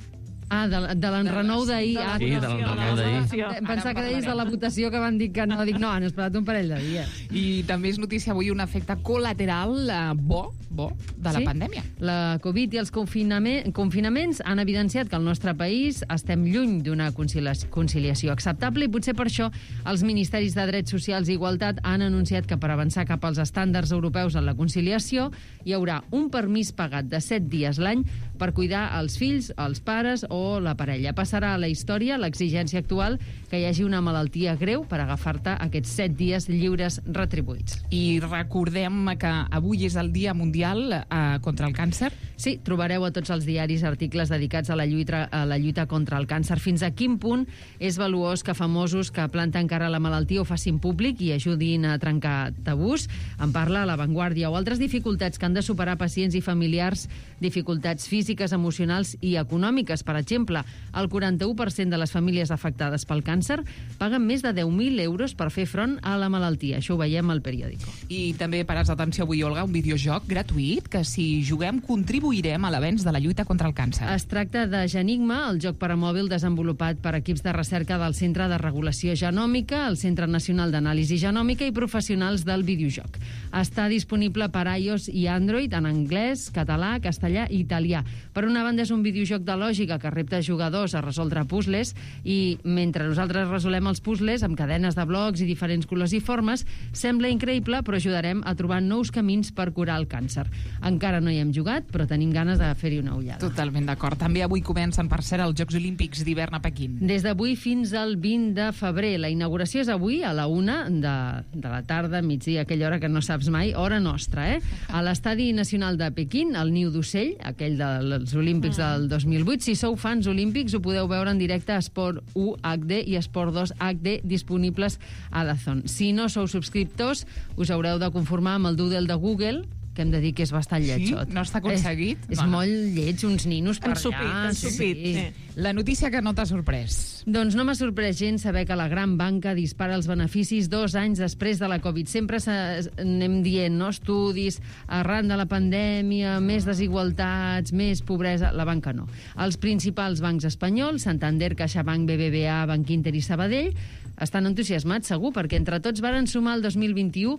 Ah, de l'enrenou d'ahir. Sí, de l'enrenou d'ahir. Pensava que deies de la votació que van dir que no. Dic, no, han esperat un parell de dies. I també és notícia avui un efecte col·lateral bo de la pandèmia. La Covid i els confinaments han evidenciat que al nostre país estem lluny d'una conciliació acceptable i potser per això els Ministeris de Drets Socials i Igualtat han anunciat que per avançar cap als estàndards europeus en la conciliació hi haurà un permís pagat de 7 dies l'any per cuidar els fills, els pares o la parella. Passarà a la història l'exigència actual que hi hagi una malaltia greu per agafar-te aquests 7 dies lliures retribuïts. I recordem que avui és el Dia Mundial contra el Càncer. Sí, trobareu a tots els diaris articles dedicats a la lluita contra el càncer. Fins a quin punt és valuós que famosos que planten cara a la malaltia ho facin públic i ajudin a trencar tabús? En parla a La Vanguardia. O altres dificultats que han de superar pacients i familiars, dificultats físiques, emocionals i econòmiques. Per exemple, el 41% de les famílies afectades pel càncer paguen més de 10.000 euros per fer front a la malaltia. Això ho veiem al periòdico. I també pares d'atenció avui, Olga, un videojoc gratuït que si juguem contribuirem a l'avenç de la lluita contra el càncer. Es tracta de Genigma, el joc per a mòbil desenvolupat per equips de recerca del Centre de Regulació Genòmica, el Centre Nacional d'Anàlisi Genòmica i professionals del videojoc. Està disponible per iOS i Android en anglès, català, castellà i italià. Per una banda és un videojoc de lògica que repta jugadors a resoldre puzzles i mentre nosaltres resolem els puzzles amb cadenes de blocs i diferents colors i formes, sembla increïble, però ajudarem a trobar nous camins per curar el càncer. Encara no hi hem jugat, però tenim ganes de fer-hi una ullada. Totalment d'acord. També avui comencen, per cert, els Jocs Olímpics d'hivern a Pequín. Des d'avui fins al 20 de febrer. La inauguració és avui a la 1 de la tarda, migdia, aquella hora que no saps mai, hora nostra, a l'Estadi Nacional de Pequín, al Niu d'Ocell, aquell dels Olímpics del 2008. Si sou fans olímpics, ho podeu veure en directe a Esport 1 HD i Esport 2 HD, disponibles a DAZN. Si no sou subscriptors, us haureu de conformar amb el Doodle de Google, que hem de dir que és bastant lletjot. Sí? No està aconseguit? És molt lleig, uns ninos per allà. Ensupit. Sí. La notícia que no t'ha sorprès. Doncs no m'ha sorprès gens saber que la gran banca dispara els beneficis 2 anys després de la Covid. Sempre anem dient, no? Estudis, arran de la pandèmia, més desigualtats, més pobresa. La banca no. Els principals bancs espanyols, Santander, CaixaBank, BBVA, Bankinter i Sabadell, estan entusiasmats, segur, perquè entre tots varen sumar el 2021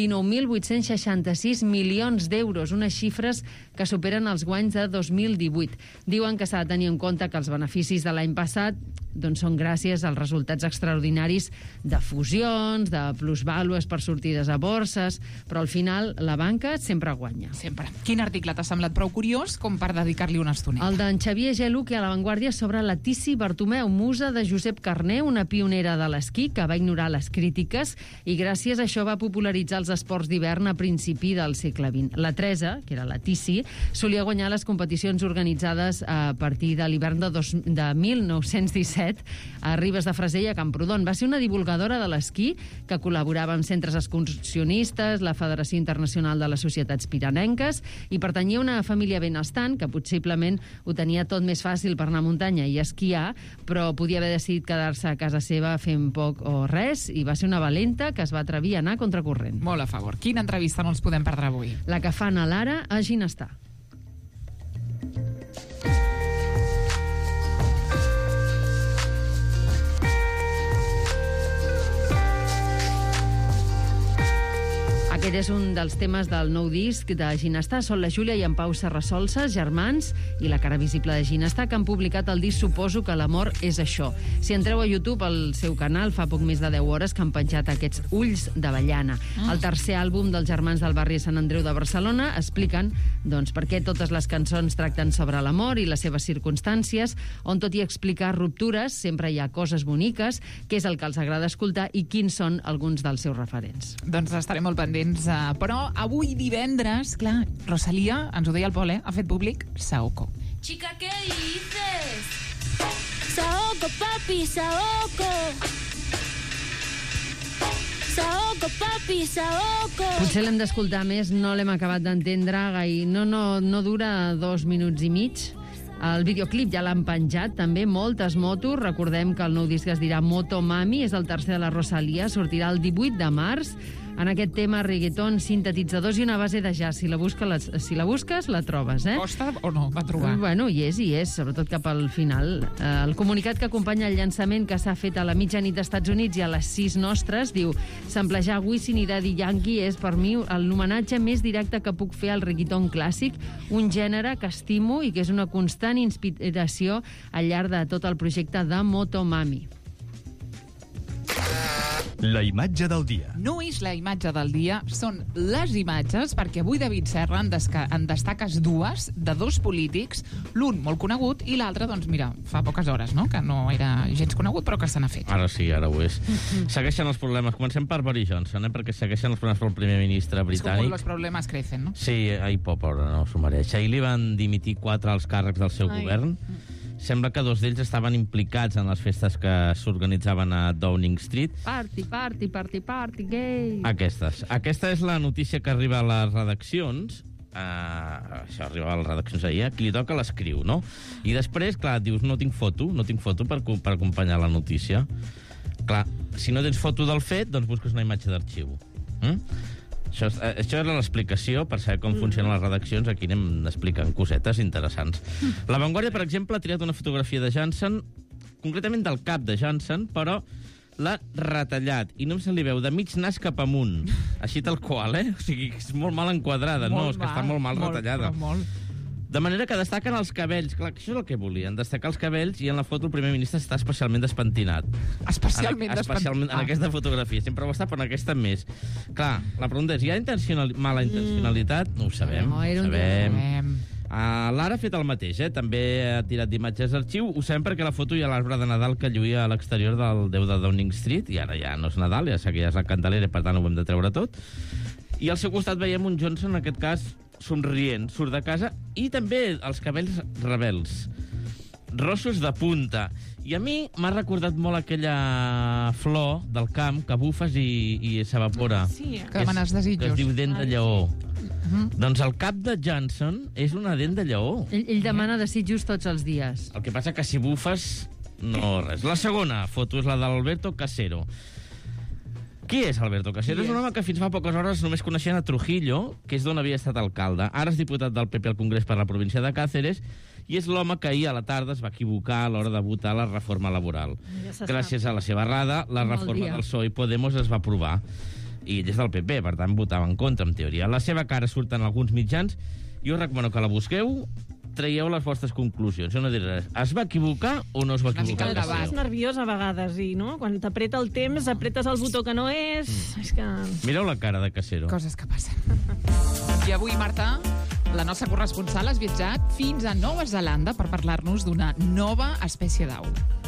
19.866 milions d'euros, unes xifres que superen els guanys de 2018. Diuen que s'ha de tenir en compte que els beneficis de l'any passat doncs són gràcies als resultats extraordinaris de fusions, de plusvàlues per sortides a borses, però al final la banca sempre guanya. Sempre. Quin article t'ha semblat prou curiós com per dedicar-li una estoneta? El d'en Xavier Gelú, que a La Vanguardia sobre la Tici Bartomeu, musa de Josep Carner, una pionera de l'esquí que va ignorar les crítiques i gràcies a això va popularitzar els esports d'hivern a principi del segle XX. La Teresa, que era la Tici, solia guanyar les competicions organitzades a partir de l'hivern de 1917 a Ribes de Freser i a Camprodon. Va ser una divulgadora de l'esquí que col·laborava amb centres excursionistes, la Federació Internacional de les Societats Pirenenques i pertanyia a una família benestant que possiblement ho tenia tot més fàcil per anar a muntanya i esquiar, però podia haver decidit quedar-se a casa seva fent poc o res i va ser una valenta que es va atrevir a anar a contracorrent. Molt a favor. Quina entrevista no ens podem perdre avui? La que fan a l'Ara a Ginestar. Aquest és un dels temes del nou disc de Ginestar. Són la Júlia i en Pau Serrasolsa, germans, i la cara visible de Ginestar, que han publicat el disc Suposo que l'amor és això. Si entreu a YouTube, al seu canal, fa poc més de 10 hores que han penjat aquests ulls d'avellana. El tercer àlbum dels germans del barri Sant Andreu de Barcelona expliquen doncs, per què totes les cançons tracten sobre l'amor i les seves circumstàncies, on tot i explicar ruptures, sempre hi ha coses boniques, què és el que els agrada escoltar i quins són alguns dels seus referents. Doncs estarem molt pendents. Però avui divendres, clar, Rosalía, ens ho deia el Pol, ha fet públic Saoko. Chica, ¿qué dices? Saoko, papi, Saoko. Saoko, papi, Saoko. Potser l'hem d'escoltar més, no l'hem acabat d'entendre gaire. No dura 2 minuts i mig. El videoclip ja l'han penjat, també, moltes motos. Recordem que el nou disc es dirà Moto Mami, és el tercer de la Rosalía, sortirà el 18 de març. En aquest tema, reggaeton, sintetitzadors i una base de jazz. Si la busques, la trobes, eh? Costa o no, va trobar? Bueno, hi és, sobretot cap al final. El comunicat que acompanya el llançament, que s'ha fet a la mitjanit dels Estats Units i a les 6 nostres, diu: samplejar Wisin i Daddy Yankee és per mi l'homenatge més directe que puc fer al reggaeton clàssic, un gènere que estimo i que és una constant inspiració al llarg de tot el projecte de Moto Mami. La imatge del dia. No és la imatge del dia, són les imatges, perquè avui David Serra en destaques dues, de 2 polítics, l'un molt conegut i l'altre, doncs mira, fa poques hores, no?, que no era gens conegut, però que se n'ha fet. Ara sí, ara ho és. Segueixen els problemes. Comencem per Boris Johnson, perquè segueixen els problemes pel primer ministre britànic. És com els problemes crecen, no? Sí, pobre, no s'ho mereix. Ahir li van dimitir 4 alts càrrecs del seu govern. Sembla que 2 d'ells estaven implicats en les festes que s'organitzaven a Downing Street. Party, gay. Aquesta és la notícia que arriba a les redaccions. Això arriba a les redaccions ahir. Qui li toca l'escriu, no? I després, clar, dius, no tinc foto per acompanyar la notícia. Clar, si no tens foto del fet, doncs busques una imatge d'arxiu. Això era l'explicació per saber com funcionen les redaccions. Aquí anem explicant cosetes interessants. La Vanguardia, per exemple, ha triat una fotografia de Johnson, concretament del cap de Johnson, però l'ha retallat i no se li veu de mig nas cap amunt. Així tal qual, eh? O sigui, és molt mal enquadrada. No, és que està molt mal retallada. De manera que destaquen els cabells. Clar, això és el que volien, destacar els cabells, i en la foto el primer ministre està especialment despentinat. Especialment en aquesta fotografia. Sempre ho està, però en aquesta més. Clar, la pregunta és, hi ha mala intencionalitat? No ho sabem. L'Ara ha fet el mateix, també ha tirat d'imatges d'arxiu. Ho sabem perquè la foto hi ha l'arbre de Nadal que lluïa a l'exterior del Déu de Downing Street, i ara ja no és Nadal, ja sé que ja és la Candelera, i per tant ho hem de treure tot. I al seu costat veiem un Johnson, en aquest cas, somrient, surt de casa, i també els cabells rebels, rossos de punta. I a mi m'ha recordat molt aquella flor del camp que bufes i s'evapora. Sí, que demanes desitjos. Que es diu dent de lleó. Doncs el cap de Johnson és una dent de lleó. Ell demana desitjos tots els dies. El que passa que si bufes, no res. La segona foto és la d'Alberto Casero. Qui és Alberto Casero? És un home que fins fa poques hores només coneixien a Trujillo, que és d'on havia estat alcalde. Ara és diputat del PP al Congrés per la província de Cáceres, i és l'home que ahir a la tarda es va equivocar a l'hora de votar la reforma laboral. Gràcies a la seva errada, la reforma del PSOE i Podemos es va aprovar. I ell és del PP, per tant, votava en contra, en teoria. La seva cara surt en alguns mitjans. Jo us recomano que la busqueu, traieu les vostres conclusions. Jo no diré res. Es va equivocar o no es va equivocar? És nerviós a vegades, i no? Quan t'apreta el temps, apretes el botó que no és... És que... Mireu la cara de Casero. Coses que passen. I avui, Marta, la nostra corresponsal has viatjat fins a Nova Zelanda per parlar-nos d'una nova espècie d'au.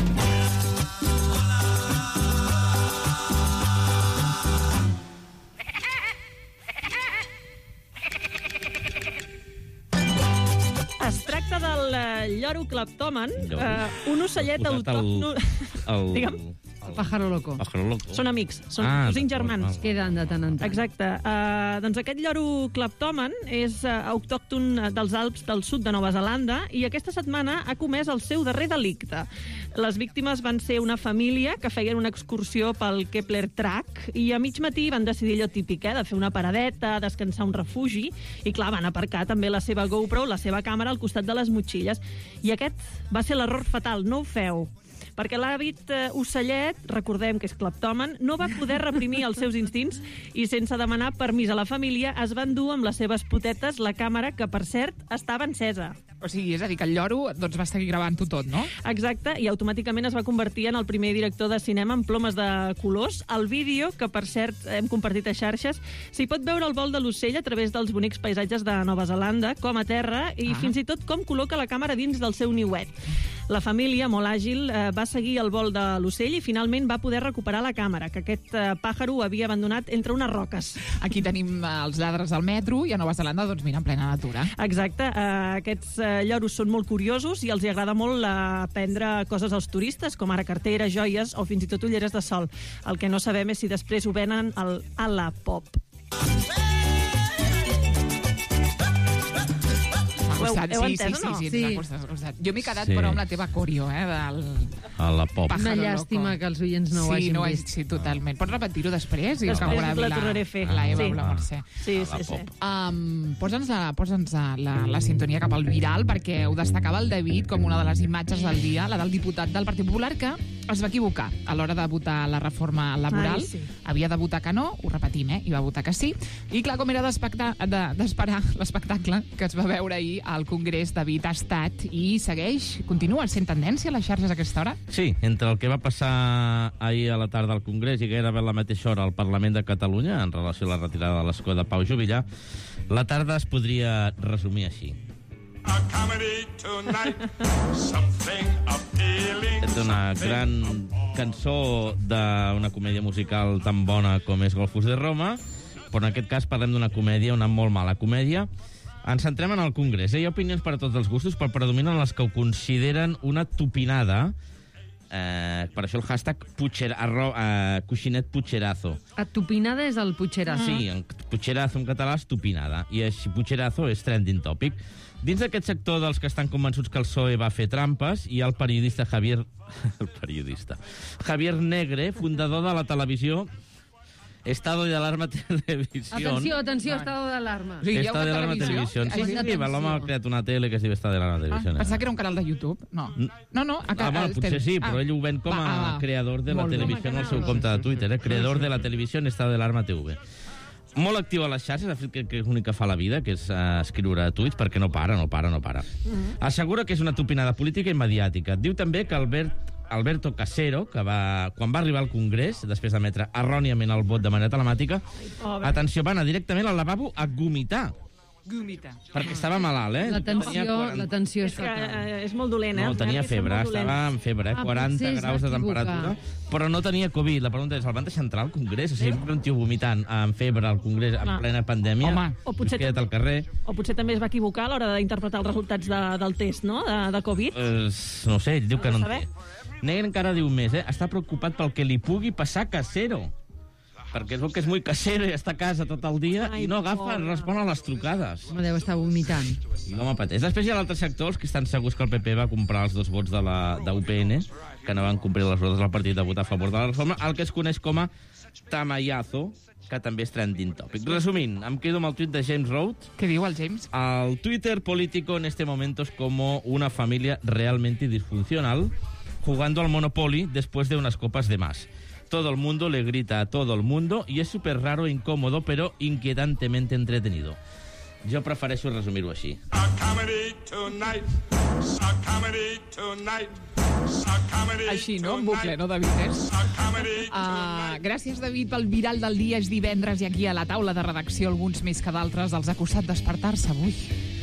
Es tracta del lloro cleptòmen, un ocellet autòcton... Digue'm. Pájaro loco. Són amics, són cosins germans. Queden de tant en tant. Exacte. Doncs aquest lloro cleptòmen és autòcton dels Alps del sud de Nova Zelanda i aquesta setmana ha comès el seu darrer delicte. Les víctimes van ser una família que feien una excursió pel Kepler Track i a mig matí van decidir allò típic, de fer una paradeta, descansar un refugi, i clar, van aparcar també la seva GoPro, la seva càmera, al costat de les motxilles. I aquest va ser l'error fatal, no ho feu. perquè l'hàbit ocellet, recordem que és cleptòman, no va poder reprimir els seus instints i sense demanar permís a la família es va endur amb les seves potetes la càmera, que per cert estava encesa. O sigui, és a dir, que el lloro doncs, va seguir gravant-ho tot, no? Exacte, i automàticament es va convertir en el primer director de cinema amb plomes de colors. El vídeo, que per cert hem compartit a xarxes, s'hi pot veure el vol de l'ocell a través dels bonics paisatges de Nova Zelanda, com a terra, i fins i tot com col·loca la càmera dins del seu niuet. La família, molt àgil, va seguir el vol de l'ocell i finalment va poder recuperar la càmera, que aquest pàjaro havia abandonat entre unes roques. Aquí tenim els lladres al metro i a Nova Zelanda, doncs mira, en plena natura. Exacte. Aquests lloros són molt curiosos i els agrada molt prendre coses als turistes, com ara carteres, joies o fins i tot ulleres de sol. El que no sabem és si després ho venen al Wallapop. Heu entès o no? Sí. Jo m'he quedat, però, amb la teva coreo, a la pop. Una llàstima que els oients no ho hagin vist. Sí, totalment. Pots repetir-ho després? Després la tornaré a fer. La Eva o la Mercè. Sí. Posa'ns la sintonia cap al viral, perquè ho destacava el David com una de les imatges del dia, la del diputat del Partit Popular, que es va equivocar a l'hora de votar la reforma laboral. Havia de votar que no, ho repetim, i va votar que sí. I clar, com era d'esperar l'espectacle que es va veure ahir al Congrés, David ha estat i segueix, continua sent tendència a les xarxes a aquesta hora? Sí, entre el que va passar ahir a la tarda al Congrés i gairebé a la mateixa hora al Parlament de Catalunya en relació a la retirada de l'escó de Pau Juvillà, la tarda es podria resumir així. És una gran cançó d'una comèdia musical tan bona com és Golfos de Roma, però en aquest cas parlem d'una comèdia, una molt mala comèdia. Ens centrem en el Congrés. Hi ha opinions per a tots els gustos, però predominen les que ho consideren una tupinada. Per això el hashtag coixinet pucherazo. Tupinada és el pucherazo. Sí, pucherazo en català és tupinada. I així pucherazo és trending topic. Dins d'aquest sector dels que estan convençuts que el PSOE va fer trampes, hi ha el periodista Javier Negre, fundador de la televisió Estado de Alarma Televisión. Atenció, Estado de Alarma. Sí, Estado de Alarma Televisión. Sí, l'home ha creat una tele que es diu Estado de Alarma Televisión. Pensava que era un canal de YouTube. No. Potser sí, però ell ho ven com a creador de la televisió en el seu compte de Twitter. Creador de la televisió Estado de Alarma TV. Molt actiu a les xarxes, ha fet que és l'únic que fa a la vida, que és escriure tuits, perquè no para. Assegura que és una tupinada política i mediàtica. Diu també que Alberto Casero, que quan va arribar al Congrés, després d'emetre erròniament el vot de manera telemàtica, atenció, va anar directament al lavabo a vomitar. Perquè estava malalt, La tensió és fatal. És molt dolent, No, tenia febre, estava en febre, 40 graus de temperatura, però no tenia Covid. La pregunta és, el van deixar entrar al Congrés? O sigui, un tio vomitant amb febre al Congrés en plena pandèmia, queda't al carrer. O potser també es va equivocar a l'hora d'interpretar els resultats del test, no?, de Covid. No sé, diu que no en té. Negre encara diu més, està preocupat pel que li pugui passar a Casero, perquè es veu que és molt casero i està a casa tot el dia i no respon a les trucades. Deu estar vomitant. I l'home pateix. Després hi ha l'altre sector, els que estan segurs que el PP va comprar els 2 vots de UPN, que no van complir les rodes del partit de votar a favor de la reforma, el que es coneix com a tamallazo, que també és trending topic. Resumint, em quedo amb el tuit de James Road. Què diu el James? El Twitter político en este momento es como una familia realmente disfuncional jugando al Monopoly después de unas copas de más. Todo el mundo le grita a todo el mundo y es súper raro e incómodo, pero inquietantemente entretenido. Jo prefereixo resumir-ho així. Així, no? En bucle, no, David? Gràcies, David, pel viral del dia. És divendres i aquí a la taula de redacció, alguns més que d'altres, els ha costat despertar-se avui.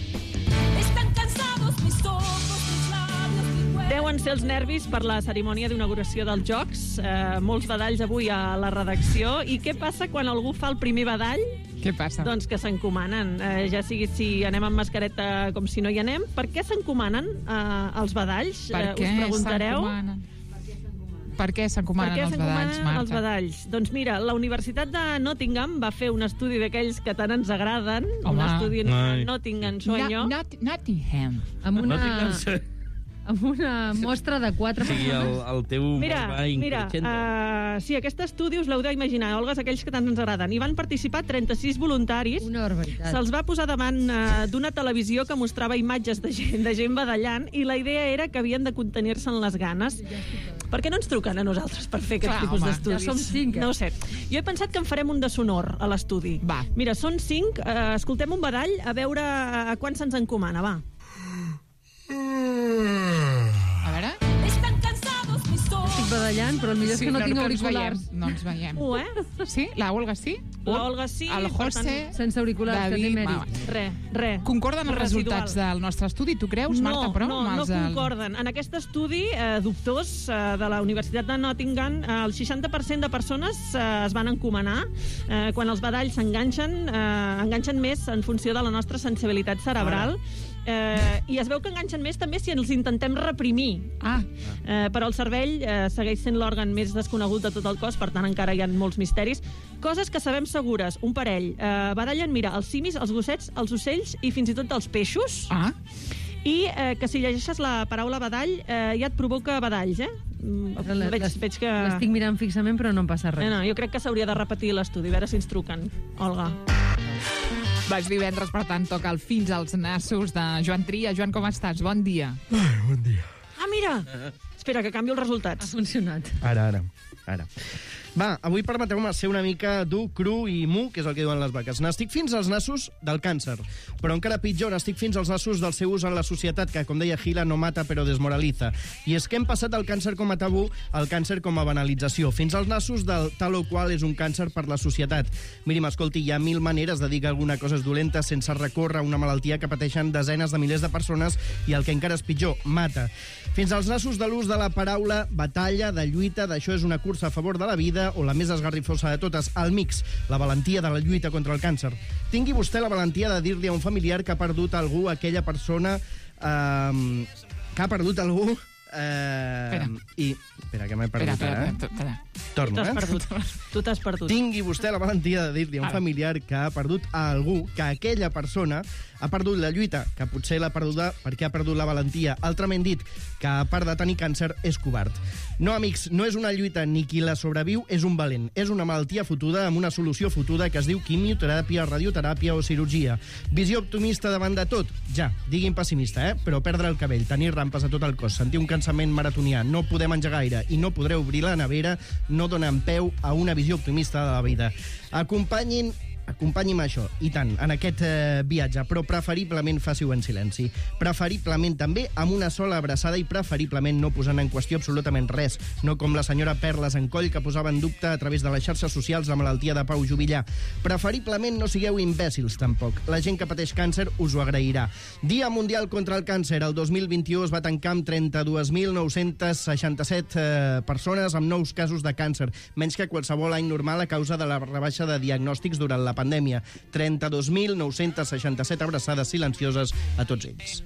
Deuen ser els nervis per la cerimònia d'inauguració dels Jocs. Molts badalls avui a la redacció. I què passa quan algú fa el primer badall? Què passa? Doncs que s'encomanen. Ja sigui si anem amb mascareta com si no hi anem. Per què s'encomanen els badalls? Per què us preguntareu? Per què s'encomanen els badalls, Marta? Doncs mira, la Universitat de Nottingham va fer un estudi d'aquells que tant ens agraden. Home. Un estudi Nottingham Sueño. Nottingham. Amb una mostra de 4 persones. El teu mira, sí, aquest estudi us l'heu d'imaginar, Olga, és aquells que tant ens agraden. Hi van participar 36 voluntaris. Una barbaritat. Se'ls va posar davant d'una televisió que mostrava imatges de gent badallant i la idea era que havien de contenir-se en les ganes. Per què no ens truquen a nosaltres per fer aquest Clar, tipus home, d'estudis? ja som 5, No ho sé. Jo he pensat que en farem un de sonor a l'estudi. Va. Mira, són 5, escoltem un badall a veure a quan se'ns encomana, va. A veure... Estic badallant, però el millor és que no tinc auriculars. No ens veiem. Eh? Sí? La Olga sí? La Olga sí. El José... Sense auriculars, que té mèrit. Res. Concorden els resultats del nostre estudi, tu creus, Marta, però? No concorden. En aquest estudi, dubtós, de la Universitat de Nottingham, el 60% de persones es van encomanar. Quan els badalls enganxen més en funció de la nostra sensibilitat cerebral. I es veu que enganxen més també si els intentem reprimir. Però el cervell segueix sent l'òrgan més desconegut de tot el cos, per tant encara hi ha molts misteris. Coses que sabem segures. Un parell badallen, mira, els simis, els gossets, els ocells i fins i tot els peixos. I que si llegeixes la paraula badall ja et provoca badalls, veig que... L'estic mirant fixament, però no em passa res. No, jo crec que s'hauria de repetir l'estudi, a veure si ens truquen. Olga. Vaig divendres, per tant, toca el Fins als nassos de Joan Tria. Joan, com estàs? Bon dia. Bon dia. Mira! Espera, que canvio els resultats. Ha funcionat. Ara. Va, avui permeteu-me ser una mica dur, cru i mu, que és el que diuen les vaques. N'estic fins als nassos del càncer, però encara pitjor, n'estic fins als nassos del seu ús en la societat, que, com deia Gila, no mata però desmoraliza. I és que hem passat del càncer com a tabú al càncer com a banalització, fins als nassos del tal o qual és un càncer per la societat. Miri, m'escolti, hi ha 1000 maneres de dir que alguna cosa és dolenta sense recórrer a una malaltia que pateixen desenes de milers de persones i el que encara és pitjor, mata. Fins als nassos de l'ús de la paraula batalla, de lluita, d'això és una cursa a favor de la vida, o la més esgarrifosa de totes, el mix, la valentia de la lluita contra el càncer. Tingui vostè la valentia de dir-li a un familiar que ha perdut algú, aquella persona que ha perdut algú... Espera, que m'he perdut ara. Torno, Tu t'has perdut. Tingui vostè la valentia de dir-li a un familiar que ha perdut a algú, que aquella persona ha perdut la lluita, que potser l'ha perduda perquè ha perdut la valentia. Altrament dit, que a part de tenir càncer és covard. No, amics, no és una lluita ni qui la sobreviu és un valent. És una malaltia fotuda amb una solució fotuda que es diu quimioteràpia, radioteràpia o cirurgia. Visió optimista davant de tot? Ja, diguin pessimista, però perdre el cabell, tenir rampes a tot el cos, sentir un cansament maratonià, no poder menjar gaire i no podreu obrir la nevera, no donen peu a una visió optimista de la vida. Acompanyi'm a això, i tant, en aquest viatge, però preferiblement faci-ho en silenci. Preferiblement també amb una sola abraçada i preferiblement no posant en qüestió absolutament res, no com la senyora Perles en Coll que posava en dubte a través de les xarxes socials la malaltia de Pau Juvillà. Preferiblement no sigueu imbècils, tampoc. La gent que pateix càncer us ho agrairà. Dia Mundial contra el Càncer. El 2021 es va tancar amb 32.967 persones amb nous casos de càncer, menys que qualsevol any normal a causa de la rebaixa de diagnòstics durant la pandèmia. 32.967 abraçades silencioses a tots ells.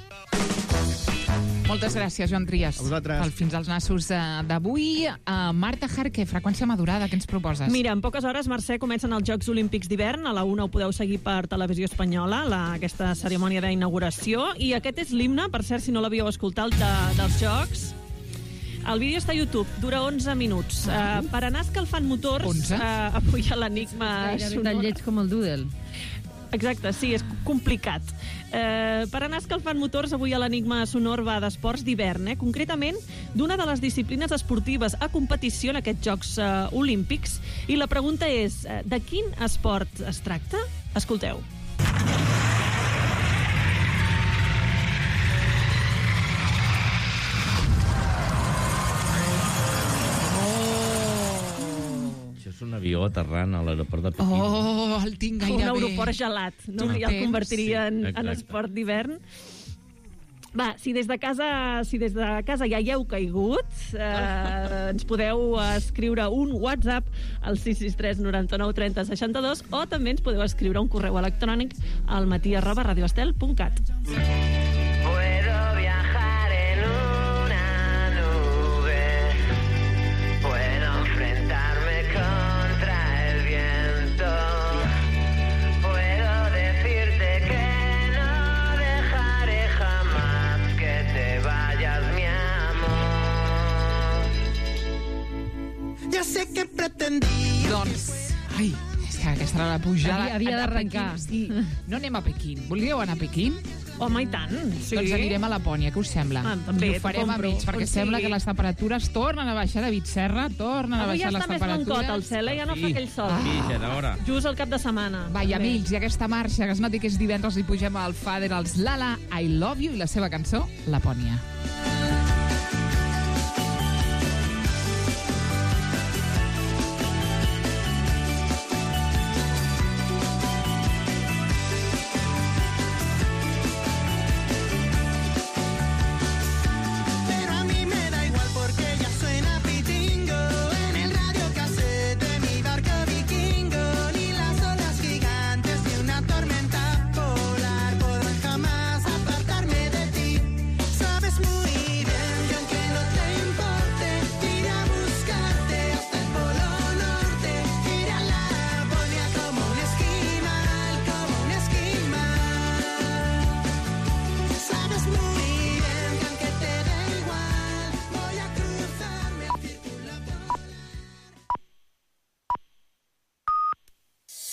Moltes gràcies, Joan Trias. A vosaltres. Fins als nassos d'avui. Marta Jarque, freqüència madurada, què ens proposes? Mira, en poques hores, Mercè, comencen els Jocs Olímpics d'hivern. A la 1 ho podeu seguir per Televisió Espanyola, aquesta cerimònia d'inauguració. I aquest és l'himne, per cert, si no l'havíeu escoltat, dels Jocs. El vídeo està a YouTube, dura 11 minuts. Per anar escalfant motors, 11? Avui a l'Enigma Gairebé tan lleig com el Doodle. Exacte, sí, és complicat. Per anar escalfant motors, avui a l'Enigma Sonor va d'esports d'hivern, concretament d'una de les disciplines esportives a competició en aquests Jocs Olímpics. I la pregunta és, de quin esport es tracta? Escolteu. Un avió aterrant a l'aeroport de Pequín. Oh, el tinc gairebé. Un aeroport gelat, no? Ja el convertiria en esport d'hivern. Va, si des de casa ja hi heu caigut, ens podeu escriure un WhatsApp al 663 99 30 62 o també ens podeu escriure un correu electrònic al matí@radioestel.cat. Ja sé que pretendíem... Doncs, és que Aquesta era la pujada. Havia d'arrencar. Sí, no anem a Pequín. Volíeu anar a Pequín? Home, i tant. Sí. Doncs anirem a Lapònia, què us sembla? També, I ho farem a mig, perquè sembla que les temperatures tornen a baixar. David Serra, tornen a baixar les temperatures. Avui ja està més blancot el cel, ja no fa aquell sol. Sí, ja era hora. Just el cap de setmana. Va, i amics, i aquesta marxa, que es noti que és divendres, i pugem al Fader, els Lala, I Love You, i la seva cançó, Lapònia.